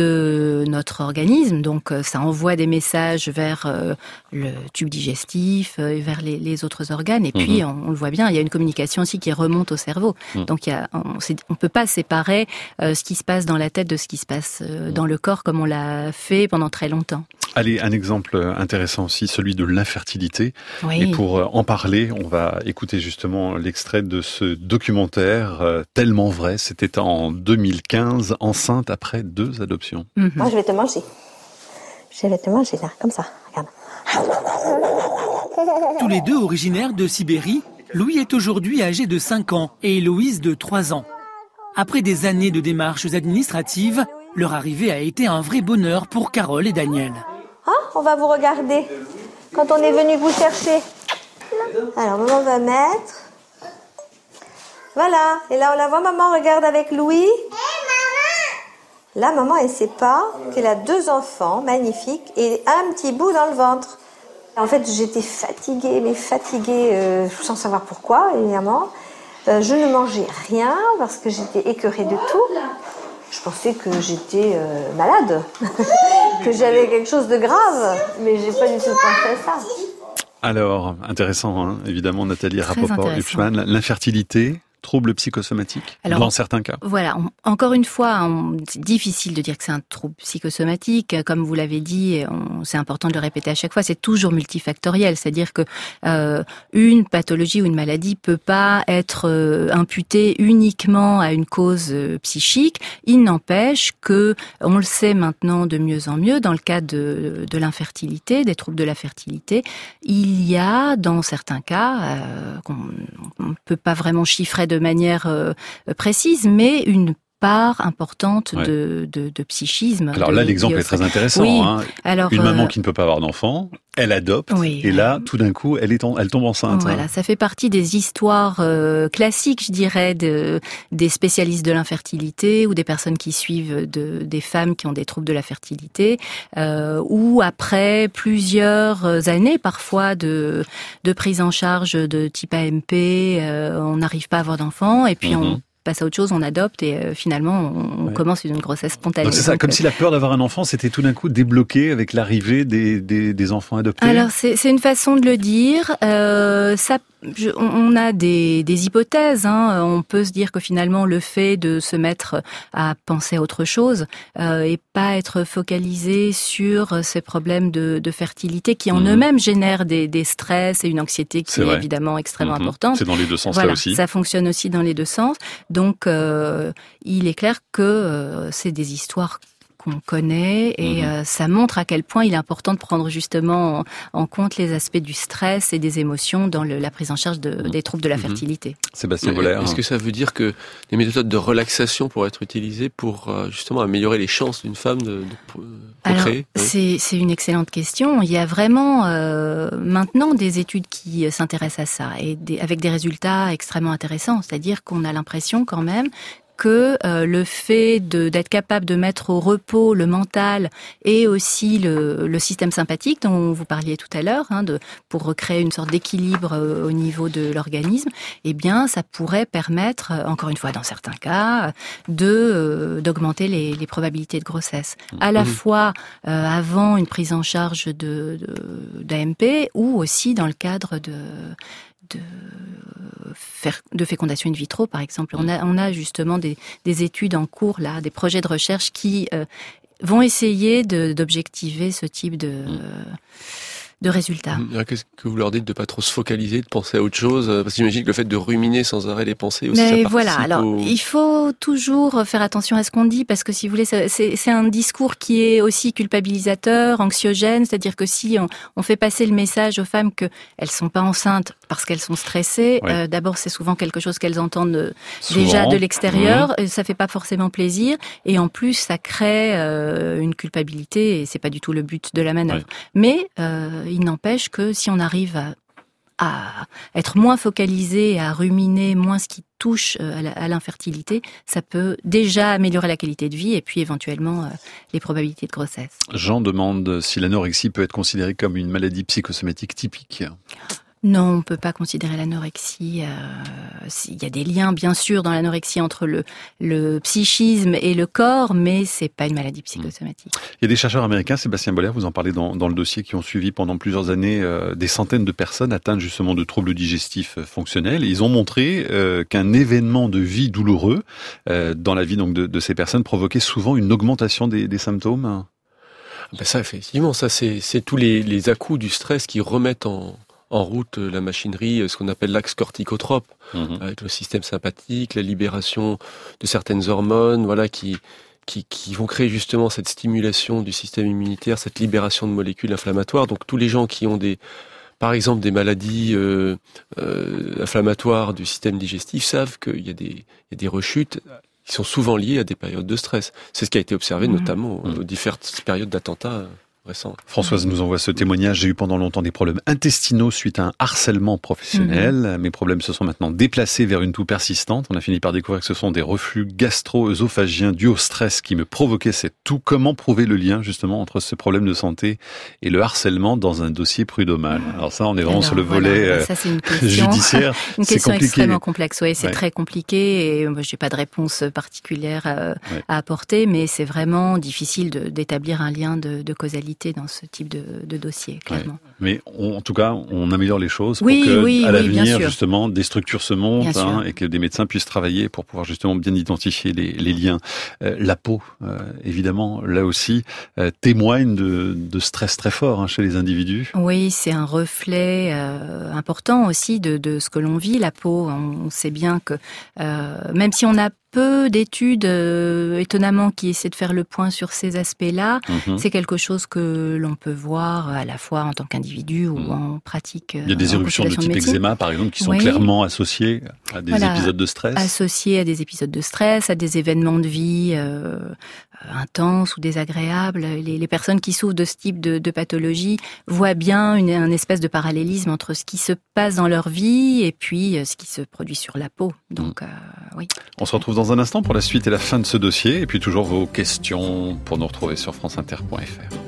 de notre organisme, donc euh, ça envoie des messages vers euh, le tube digestif, euh, vers les, les autres organes. Et puis, mmh. on, on le voit bien, il y a une communication aussi qui remonte au cerveau. Mmh. Donc, il y a, on ne peut pas séparer euh, ce qui se passe dans la tête de ce qui se passe euh, dans le corps, comme on l'a fait pendant très longtemps. Allez, un exemple intéressant aussi, celui de l'infertilité. Oui. Et pour en parler, on va écouter justement l'extrait de ce documentaire euh, tellement vrai. C'était en deux mille quinze, enceinte après deux adoptions. Mm-hmm. Moi, je vais te manger. Je vais te manger là, comme ça. Regarde. Tous les deux originaires de Sibérie, Louis est aujourd'hui âgé de cinq ans et Héloïse de trois ans. Après des années de démarches administratives, leur arrivée a été un vrai bonheur pour Carole et Daniel. Ah, on va vous regarder quand on est venu vous chercher. Alors, maman va mettre. Voilà. Et là, on la voit, maman regarde avec Louis. Là, maman, elle ne sait pas qu'elle a deux enfants magnifiques et un petit bout dans le ventre. En fait, j'étais fatiguée, mais fatiguée, euh, sans savoir pourquoi, évidemment. Euh, je ne mangeais rien parce que j'étais écœurée de tout. Je pensais que j'étais euh, malade, que j'avais quelque chose de grave, mais j'ai pas du tout pensé à ça. Alors, intéressant, hein, évidemment, Nathalie Rapoport-Hupschmann, l'infertilité, trouble psychosomatique, Alors, dans certains cas. Voilà, on, encore une fois, on, c'est difficile de dire que c'est un trouble psychosomatique. Comme vous l'avez dit, on, c'est important de le répéter à chaque fois, c'est toujours multifactoriel. C'est-à-dire que euh, une pathologie ou une maladie peut pas être euh, imputée uniquement à une cause euh, psychique. Il n'empêche que, on le sait maintenant de mieux en mieux, dans le cas de, de l'infertilité, des troubles de la fertilité, il y a, dans certains cas, euh, qu'on ne peut pas vraiment chiffrer de manière euh, précise, mais une part importante ouais. de, de, de psychisme. Alors là, de, l'exemple de... est très intéressant. Oui. Hein. Alors, une maman euh... qui ne peut pas avoir d'enfant, elle adopte, oui. et là, tout d'un coup, elle, est en... elle tombe enceinte. Voilà, hein. Ça fait partie des histoires euh, classiques, je dirais, de, des spécialistes de l'infertilité ou des personnes qui suivent de, des femmes qui ont des troubles de la fertilité, euh, où après plusieurs années, parfois, de, de prise en charge de type A M P, euh, on n'arrive pas à avoir d'enfant, et puis mm-hmm. on passe à autre chose, on adopte et euh, finalement on, on ouais. commence une grossesse spontanée. Donc c'est ça, Donc, comme euh... si la peur d'avoir un enfant s'était tout d'un coup débloquée avec l'arrivée des, des, des enfants adoptés. Alors c'est, c'est une façon de le dire. Euh, ça, je, on a des, des hypothèses. Hein. On peut se dire que finalement le fait de se mettre à penser à autre chose euh, et pas être focalisé sur ces problèmes de, de fertilité qui en mmh. eux-mêmes génèrent des, des stress et une anxiété qui c'est est évidemment extrêmement mmh. importante. C'est dans les deux sens voilà, là aussi. Ça fonctionne aussi dans les deux sens. Donc, euh, il est clair que euh, c'est des histoires qu'on connaît et mmh. euh, ça montre à quel point il est important de prendre justement en, en compte les aspects du stress et des émotions dans le, la prise en charge de, des troubles de la mmh. fertilité. Sébastien Boller. Est-ce que ça veut dire que des méthodes de relaxation pourraient être utilisées pour euh, justement améliorer les chances d'une femme de, de procréer? Alors, c'est, c'est une excellente question. Il y a vraiment euh, maintenant des études qui s'intéressent à ça et des, avec des résultats extrêmement intéressants. C'est-à-dire qu'on a l'impression quand même que euh, le fait de, d'être capable de mettre au repos le mental et aussi le, le système sympathique dont vous parliez tout à l'heure, hein, de, pour recréer une sorte d'équilibre euh, au niveau de l'organisme, eh bien, ça pourrait permettre, euh, encore une fois dans certains cas, de euh, d'augmenter les, les probabilités de grossesse, à la mmh. fois euh, avant une prise en charge de, de d'A M P ou aussi dans le cadre de de faire de fécondation in vitro, par exemple. On a, on a justement des, des études en cours, là, des projets de recherche qui euh, vont essayer de, d'objectiver ce type de... Euh, de résultats. Qu'est-ce que vous leur dites de pas trop se focaliser, de penser à autre chose? Parce que j'imagine que le fait de ruminer sans arrêt les pensées aussi, mais ça voilà, alors au... il faut toujours faire attention à ce qu'on dit parce que si vous voulez, c'est, c'est un discours qui est aussi culpabilisateur, anxiogène, c'est-à-dire que si on, on fait passer le message aux femmes que elles sont pas enceintes parce qu'elles sont stressées, ouais. euh, d'abord c'est souvent quelque chose qu'elles entendent souvent. déjà de l'extérieur, mmh. ça fait pas forcément plaisir et en plus ça crée euh, une culpabilité et c'est pas du tout le but de la manœuvre. Ouais. Mais euh, il n'empêche que si on arrive à, à être moins focalisé, à ruminer moins ce qui touche à l'infertilité, ça peut déjà améliorer la qualité de vie et puis éventuellement euh, les probabilités de grossesse. Jean demande si l'anorexie peut être considérée comme une maladie psychosomatique typique. Non, on ne peut pas considérer l'anorexie. Euh, il y a des liens, bien sûr, dans l'anorexie entre le, le psychisme et le corps, mais c'est pas une maladie psychosomatique. Il y a des chercheurs américains, Sébastien Boller, vous en parlez dans, dans le dossier, qui ont suivi pendant plusieurs années euh, des centaines de personnes atteintes justement de troubles digestifs fonctionnels. Et ils ont montré euh, qu'un événement de vie douloureux euh, dans la vie donc de, de ces personnes provoquait souvent une augmentation des, des symptômes. Ben ça, effectivement, ça c'est, c'est tous les, les à-coups du stress qui remettent en en route la machinerie, ce qu'on appelle l'axe corticotrope, mmh. avec le système sympathique, la libération de certaines hormones, voilà, qui, qui, qui vont créer justement cette stimulation du système immunitaire, cette libération de molécules inflammatoires. Donc tous les gens qui ont des, par exemple, des maladies euh, euh, inflammatoires du système digestif savent qu'il y a des, il y a des rechutes qui sont souvent liées à des périodes de stress. C'est ce qui a été observé mmh. notamment aux, aux diverses périodes d'attentats. antidépressants. Françoise nous envoie ce témoignage. J'ai eu pendant longtemps des problèmes intestinaux suite à un harcèlement professionnel. Mmh. Mes problèmes se sont maintenant déplacés vers une toux persistante. On a fini par découvrir que ce sont des reflux gastro-œsophagiens dus au stress qui me provoquaient cette toux. Comment prouver le lien justement entre ce problème de santé et le harcèlement dans un dossier prud'homal? Alors ça, on est vraiment Alors, sur le voilà, volet ça, c'est une question, judiciaire. Une c'est question compliqué. extrêmement complexe. Oui, c'est ouais. très compliqué et moi, j'ai pas de réponse particulière à, ouais. à apporter, mais c'est vraiment difficile de, d'établir un lien de, de causalité dans ce type de, de dossier, clairement. Ouais. Mais on, en tout cas, on améliore les choses oui, pour que, oui, à oui, l'avenir, justement, des structures se montent hein, et que des médecins puissent travailler pour pouvoir justement bien identifier les, les liens. Euh, la peau, euh, évidemment, là aussi, euh, témoigne de, de stress très fort hein, chez les individus. Oui, c'est un reflet euh, important aussi de, de ce que l'on vit. La peau, on, on sait bien que euh, même si on a peu d'études, euh, étonnamment, qui essaient de faire le point sur ces aspects-là. Mmh. C'est quelque chose que l'on peut voir à la fois en tant qu'individu ou mmh. en pratique. Il y a des éruptions de type eczéma, par exemple, qui sont oui. clairement associées à des voilà, épisodes de stress. Associées à des épisodes de stress, à des événements de vie euh, intenses ou désagréables. Les, les personnes qui souffrent de ce type de, de pathologie voient bien une, un espèce de parallélisme entre ce qui se passe dans leur vie et puis ce qui se produit sur la peau. Donc, mmh. euh, oui. On se retrouve dans un instant pour la suite et la fin de ce dossier, et puis toujours vos questions pour nous retrouver sur franceinter point f r.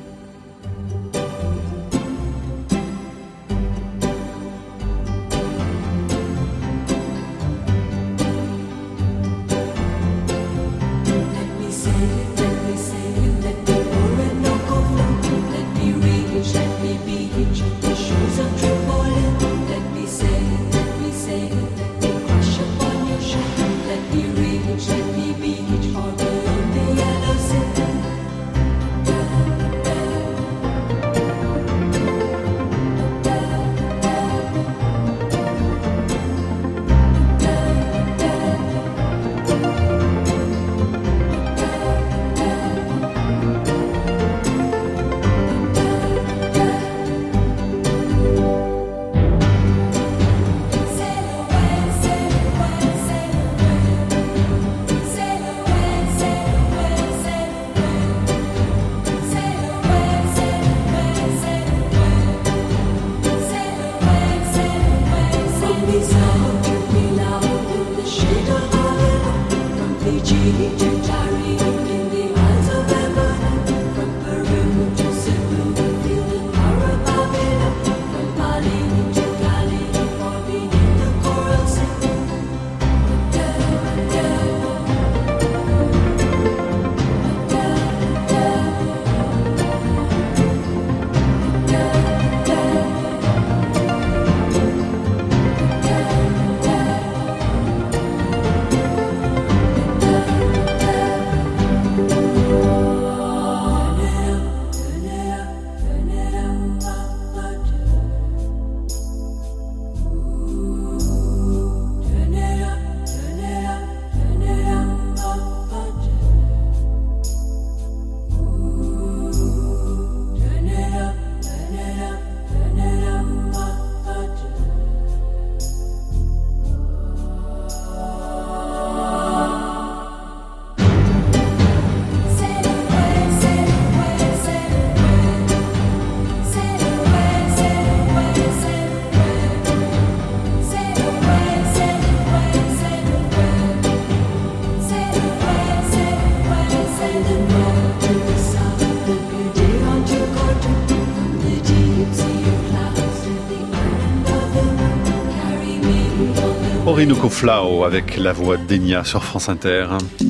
Orinoco Flow avec la voix d'Enya sur France Inter.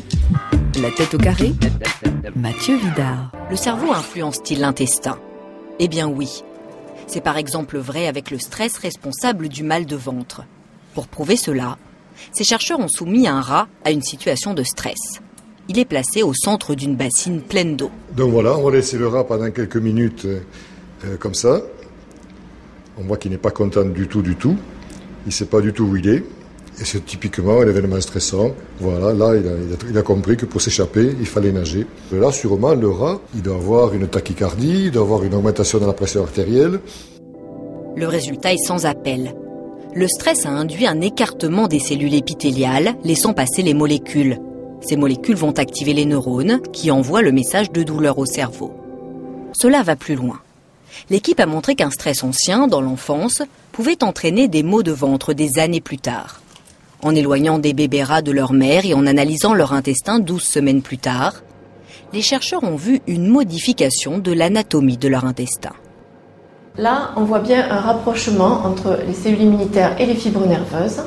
La tête au carré, Mathieu Vidard. Le cerveau influence-t-il l'intestin ? Eh bien oui. C'est par exemple vrai avec le stress responsable du mal de ventre. Pour prouver cela, ces chercheurs ont soumis un rat à une situation de stress. Il est placé au centre d'une bassine pleine d'eau. Donc voilà, on va laisser le rat pendant quelques minutes euh, comme ça. On voit qu'il n'est pas content du tout, du tout. Il ne sait pas du tout où il est. Et c'est typiquement un événement stressant. Voilà, là, il a, il, a, il a compris que pour s'échapper, il fallait nager. Et là, sûrement, le rat, il doit avoir une tachycardie, il doit avoir une augmentation de la pression artérielle. Le résultat est sans appel. Le stress a induit un écartement des cellules épithéliales, laissant passer les molécules. Ces molécules vont activer les neurones, qui envoient le message de douleur au cerveau. Cela va plus loin. L'équipe a montré qu'un stress ancien, dans l'enfance, pouvait entraîner des maux de ventre des années plus tard. En éloignant des bébés rats de leur mère et en analysant leur intestin douze semaines plus tard, les chercheurs ont vu une modification de l'anatomie de leur intestin. Là, on voit bien un rapprochement entre les cellules immunitaires et les fibres nerveuses.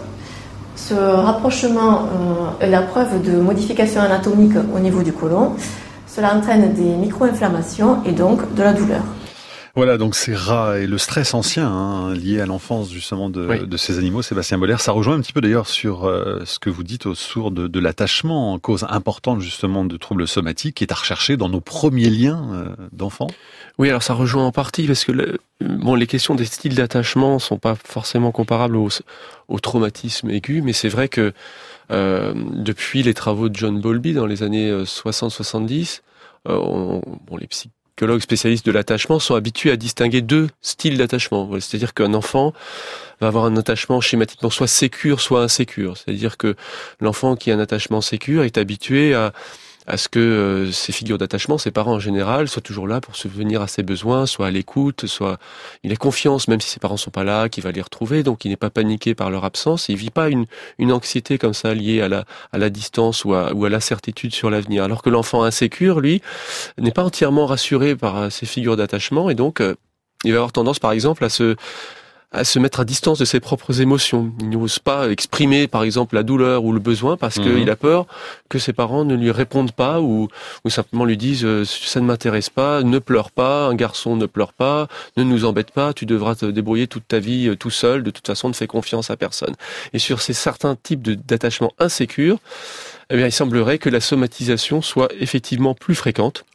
Ce rapprochement euh, est la preuve de modification anatomique au niveau du côlon. Cela entraîne des micro-inflammations et donc de la douleur. Voilà, donc ces rats et le stress ancien hein, lié à l'enfance justement de, oui. de ces animaux, Sébastien Boller, ça rejoint un petit peu d'ailleurs sur euh, ce que vous dites autour de, de l'attachement, cause importante justement de troubles somatiques, qui est à rechercher dans nos premiers liens euh, d'enfants. Oui, alors ça rejoint en partie parce que le, bon, les questions des styles d'attachement sont pas forcément comparables au, au traumatisme aigu, mais c'est vrai que euh, depuis les travaux de John Bowlby dans les années soixante soixante-dix, euh, on, bon, les psy Les psychologues spécialistes de l'attachement sont habitués à distinguer deux styles d'attachement. C'est-à-dire qu'un enfant va avoir un attachement schématiquement soit sécure, soit insécure. C'est-à-dire que l'enfant qui a un attachement sécure est habitué à, à ce que euh, ses figures d'attachement, ses parents en général, soient toujours là pour subvenir à ses besoins, soit à l'écoute, soit il a confiance, même si ses parents sont pas là, qu'il va les retrouver, donc il n'est pas paniqué par leur absence. Il vit pas une, une anxiété comme ça liée à la, à la distance ou à, ou à l'incertitude sur l'avenir. Alors que l'enfant insécure, lui, n'est pas entièrement rassuré par ses figures d'attachement et donc euh, il va avoir tendance, par exemple, à se à se mettre à distance de ses propres émotions. Il n'ose pas exprimer, par exemple, la douleur ou le besoin parce mmh. qu'il a peur que ses parents ne lui répondent pas ou, ou simplement lui disent euh, « ça ne m'intéresse pas, ne pleure pas, un garçon ne pleure pas, ne nous embête pas, tu devras te débrouiller toute ta vie euh, tout seul, de toute façon ne fais confiance à personne ». Et sur ces certains types de, d'attachements insécures, eh bien, il semblerait que la somatisation soit effectivement plus fréquente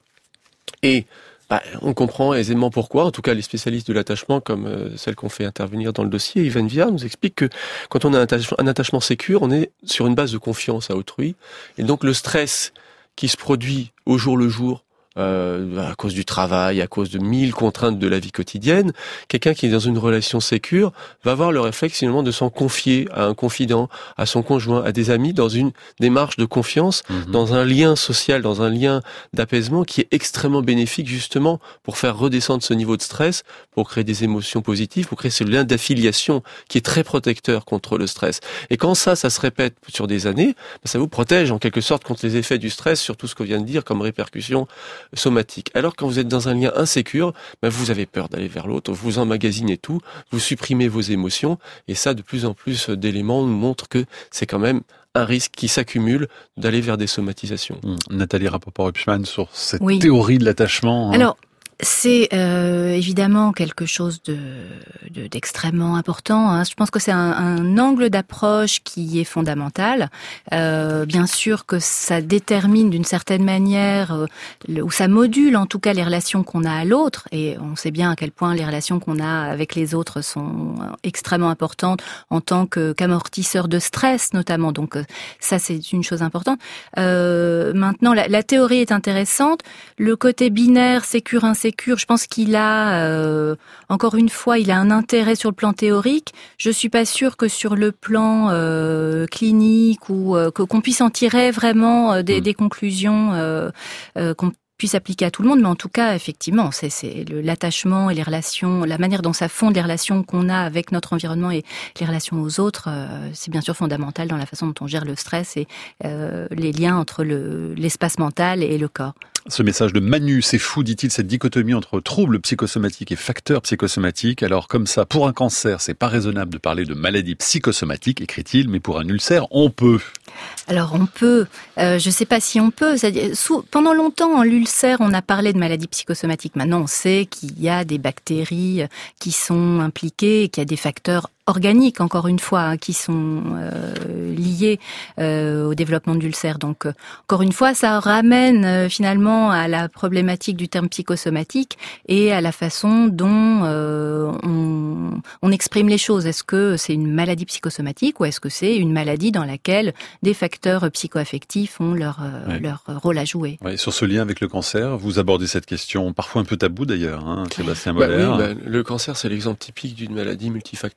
et Bah, on comprend aisément pourquoi. En tout cas, les spécialistes de l'attachement, comme euh, celle qu'on fait intervenir dans le dossier, Yvan Viard, nous explique que quand on a un attachement, un attachement sécure, on est sur une base de confiance à autrui. Et donc, le stress qui se produit au jour le jour, euh, à cause du travail, à cause de mille contraintes de la vie quotidienne, quelqu'un qui est dans une relation sécure va avoir le réflexe finalement de s'en confier à un confident, à son conjoint, à des amis, dans une démarche de confiance, mmh. dans un lien social, dans un lien d'apaisement qui est extrêmement bénéfique justement pour faire redescendre ce niveau de stress, pour créer des émotions positives, pour créer ce lien d'affiliation qui est très protecteur contre le stress. Et quand ça, ça se répète sur des années, ça vous protège en quelque sorte contre les effets du stress, sur tout ce qu'on vient de dire comme répercussions somatique. Alors quand vous êtes dans un lien insécure, ben vous avez peur d'aller vers l'autre, vous emmagasinez tout, vous supprimez vos émotions, et ça, de plus en plus d'éléments nous montrent que c'est quand même un risque qui s'accumule d'aller vers des somatisations. Mmh. Nathalie Rapoport-Hupschmann sur cette oui. théorie de l'attachement. Hein. Alors, c'est euh, évidemment quelque chose de, de d'extrêmement important. Hein. Je pense que c'est un, un angle d'approche qui est fondamental. Euh, bien sûr que ça détermine d'une certaine manière, euh, le, ou ça module en tout cas les relations qu'on a à l'autre. Et on sait bien à quel point les relations qu'on a avec les autres sont extrêmement importantes en tant que qu'amortisseur de stress notamment. Donc ça c'est une chose importante. Euh, maintenant la, la théorie est intéressante. Le côté binaire, sécure, insécure, je pense qu'il a, euh, encore une fois, il a un intérêt sur le plan théorique. Je suis pas sûre que sur le plan euh, clinique ou euh, que, qu'on puisse en tirer vraiment euh, des, mmh. des conclusions euh, euh, qu'on puisse appliquer à tout le monde, mais en tout cas, effectivement, c'est, c'est le, l'attachement et les relations, la manière dont ça fonde les relations qu'on a avec notre environnement et les relations aux autres, euh, c'est bien sûr fondamental dans la façon dont on gère le stress et euh, les liens entre le, l'espace mental et le corps. Ce message de Manu, c'est fou, dit-il, cette dichotomie entre troubles psychosomatiques et facteurs psychosomatiques. Alors comme ça, pour un cancer, c'est pas raisonnable de parler de maladie psychosomatique, écrit-il, mais pour un ulcère, on peut. Alors on peut, euh, je sais pas si on peut. C'est-à-dire, sous, pendant longtemps, en l'ulcère, on a parlé de maladie psychosomatique. Maintenant, on sait qu'il y a des bactéries qui sont impliquées, et qu'il y a des facteurs organiques, encore une fois, hein, qui sont euh, liés euh, au développement de l'ulcère. Donc, euh, encore une fois, ça ramène euh, finalement à la problématique du terme psychosomatique et à la façon dont euh, on, on exprime les choses. Est-ce que c'est une maladie psychosomatique ou est-ce que c'est une maladie dans laquelle des facteurs psychoaffectifs ont leur, euh, ouais. leur rôle à jouer? Ouais, sur ce lien avec le cancer, vous abordez cette question parfois un peu taboue d'ailleurs, hein, Sébastien Boller. Bah oui, bah, le cancer, c'est l'exemple typique d'une maladie multifactorielle.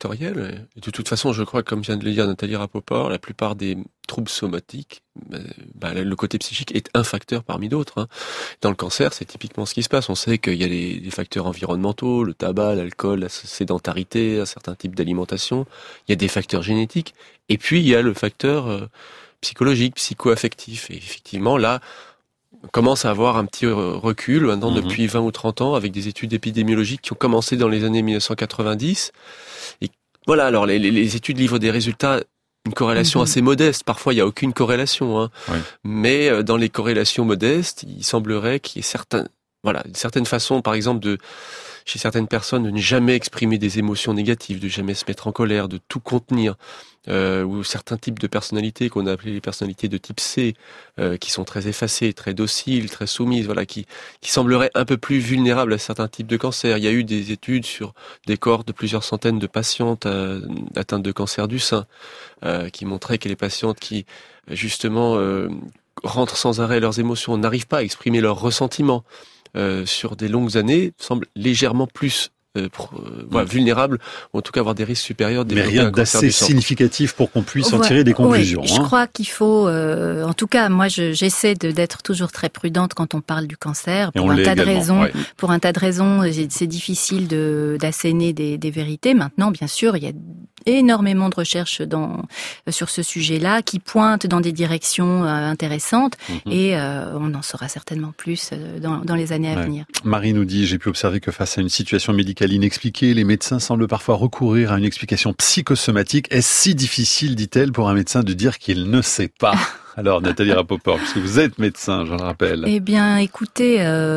possible. Et de toute façon, je crois, comme vient de le dire Nathalie Rapoport, la plupart des troubles somatiques, bah, bah, le côté psychique est un facteur parmi d'autres. Hein. Dans le cancer, c'est typiquement ce qui se passe. On sait qu'il y a des, des facteurs environnementaux, le tabac, l'alcool, la sédentarité, un certain type d'alimentation. Il y a des facteurs génétiques. Et puis, il y a le facteur euh, psychologique, psycho-affectif. Et effectivement, là, on commence à avoir un petit recul maintenant mmh. depuis vingt ou trente ans avec des études épidémiologiques qui ont commencé dans les années mille neuf cent quatre-vingt-dix. Et voilà, alors les, les, les études livrent des résultats, une corrélation mmh. assez modeste. Parfois, il n'y a aucune corrélation. Hein. Oui. Mais euh, dans les corrélations modestes, il semblerait qu'il y ait certains, voilà, une certaine façon, par exemple, de chez certaines personnes, de ne jamais exprimer des émotions négatives, de jamais se mettre en colère, de tout contenir. Euh, ou certains types de personnalités qu'on a appelées les personnalités de type C, euh, qui sont très effacées, très dociles, très soumises, voilà, qui, qui sembleraient un peu plus vulnérables à certains types de cancers. Il y a eu des études sur des cohortes de plusieurs centaines de patientes euh, atteintes de cancer du sein, euh, qui montraient que les patientes qui, justement, euh, rentrent sans arrêt leurs émotions, n'arrivent pas à exprimer leurs ressentiments euh, sur des longues années, semblent légèrement plus Euh, pour, euh, voilà, vulnérables, ou en tout cas avoir des risques supérieurs. Mais rien d'assez significatif pour qu'on puisse en tirer des conclusions. Oui, je hein. crois qu'il faut, euh, en tout cas, moi je, j'essaie de, d'être toujours très prudente quand on parle du cancer, pour un tas de raisons. Ouais. Pour un tas de raisons, c'est difficile de, d'asséner des, des vérités. Maintenant, bien sûr, il y a énormément de recherches dans, sur ce sujet-là qui pointent dans des directions euh, intéressantes mmh. et euh, on en saura certainement plus euh, dans, dans les années à ouais. venir. Marie nous dit, j'ai pu observer que face à une situation médicale inexpliquée, les médecins semblent parfois recourir à une explication psychosomatique. Est-ce si difficile, dit-elle, pour un médecin de dire qu'il ne sait pas ? Alors, Nathalie Rapoport, puisque vous êtes médecin, je le rappelle. Eh bien, écoutez,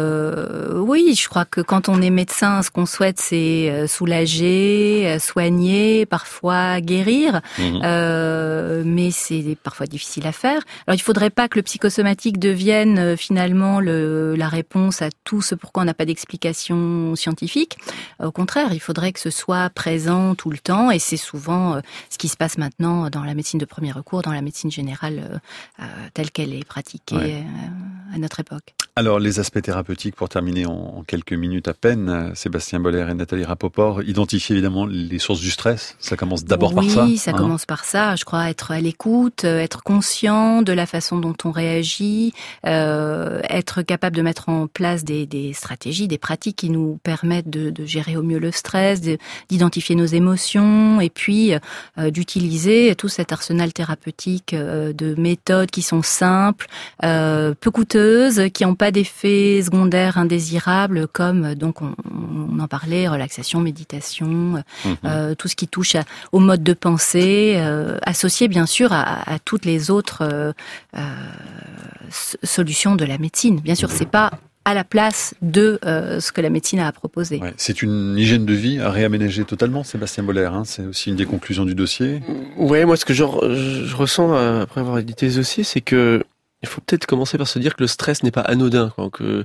euh, oui, je crois que quand on est médecin, ce qu'on souhaite, c'est soulager, soigner, parfois guérir, mmh. euh, mais c'est parfois difficile à faire. Alors, il faudrait pas que le psychosomatique devienne finalement le, la réponse à tout ce pourquoi on n'a pas d'explication scientifique. Au contraire, il faudrait que ce soit présent tout le temps, et c'est souvent ce qui se passe maintenant dans la médecine de premier recours, dans la médecine générale, Euh, telle qu'elle est pratiquée ouais. euh, à notre époque. Alors, les aspects thérapeutiques, pour terminer en, en quelques minutes à peine, Sébastien Boller et Nathalie Rapoport, identifier évidemment les sources du stress, ça commence d'abord oui, par ça. Oui, ça hein. commence par ça, je crois, être à l'écoute, être conscient de la façon dont on réagit, euh, être capable de mettre en place des, des stratégies, des pratiques qui nous permettent de, de gérer au mieux le stress, de, d'identifier nos émotions, et puis euh, d'utiliser tout cet arsenal thérapeutique euh, de méthodes qui sont simples, euh, peu coûteuses, qui n'ont pas d'effets secondaires indésirables, comme donc on, on en parlait, relaxation, méditation, mmh. euh, tout ce qui touche à, au mode de pensée, euh, associé bien sûr à, à toutes les autres euh, euh, solutions de la médecine. Bien sûr, c'est pas à la place de euh, ce que la médecine a à proposer. Ouais, c'est une hygiène de vie à réaménager totalement, Sébastien Boller. Hein, c'est aussi une des conclusions du dossier. Ouais, moi ce que je, je ressens après avoir édité ce dossier, c'est que il faut peut-être commencer par se dire que le stress n'est pas anodin. Quoi, que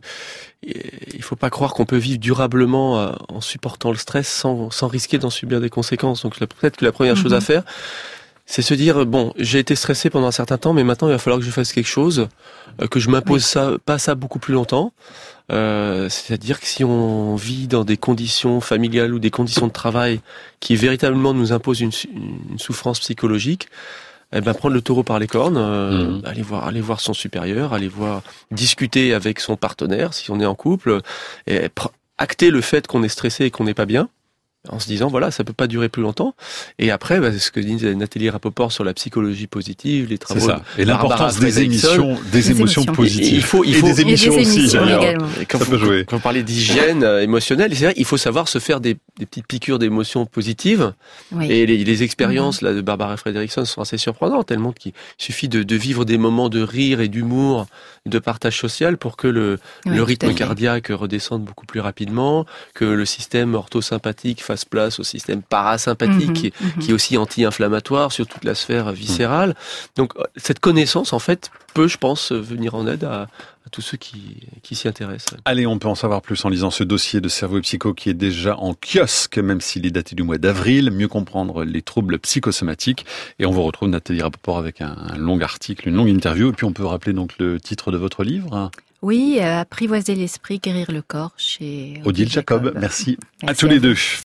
il faut pas croire qu'on peut vivre durablement en supportant le stress sans, sans risquer d'en subir des conséquences. Donc peut-être que la première mm-hmm. chose à faire, c'est se dire, bon, j'ai été stressé pendant un certain temps, mais maintenant il va falloir que je fasse quelque chose, euh, que je m'impose oui. ça, pas ça beaucoup plus longtemps. Euh, c'est-à-dire que si on vit dans des conditions familiales ou des conditions de travail qui véritablement nous imposent une, une souffrance psychologique, eh ben prendre le taureau par les cornes, euh, mmh. aller voir, aller voir son supérieur, aller voir, discuter avec son partenaire si on est en couple, et pr- acter le fait qu'on est stressé et qu'on n'est pas bien. En se disant, voilà, ça peut pas durer plus longtemps. Et après, bah, ce que dit Nathalie Rapoport sur la psychologie positive, les travaux. C'est ça. Et l'importance des émissions, des, des émotions, émotions positives. Il faut, il faut, et des émissions et des aussi, d'ailleurs. Et quand, ça vous, peut jouer. Quand on parlait d'hygiène euh, émotionnelle, c'est vrai, il faut savoir se faire des, des petites piqûres d'émotions positives. Oui. Et les, les expériences, mmh. là, de Barbara Fredrickson sont assez surprenantes. Tellement qu'il suffit de, de vivre des moments de rire et d'humour, de partage social pour que le, oui, le rythme cardiaque redescende beaucoup plus rapidement, que le système orthosympathique fasse place au système parasympathique mmh, qui, est, mmh. qui est aussi anti-inflammatoire sur toute la sphère viscérale. Mmh. Donc cette connaissance en fait peut, je pense, venir en aide à, à tous ceux qui, qui s'y intéressent. Allez, on peut en savoir plus en lisant ce dossier de Cerveau et Psycho qui est déjà en kiosque, même s'il est daté du mois d'avril. Mieux comprendre les troubles psychosomatiques. Et on vous retrouve, Nathalie Rapoport, avec un, un long article, une longue interview. Et puis on peut rappeler donc le titre de votre livre. Oui, euh, Apprivoiser l'esprit, guérir le corps, chez Odile Jacob. Jacob. Merci, Merci à tous à les deux.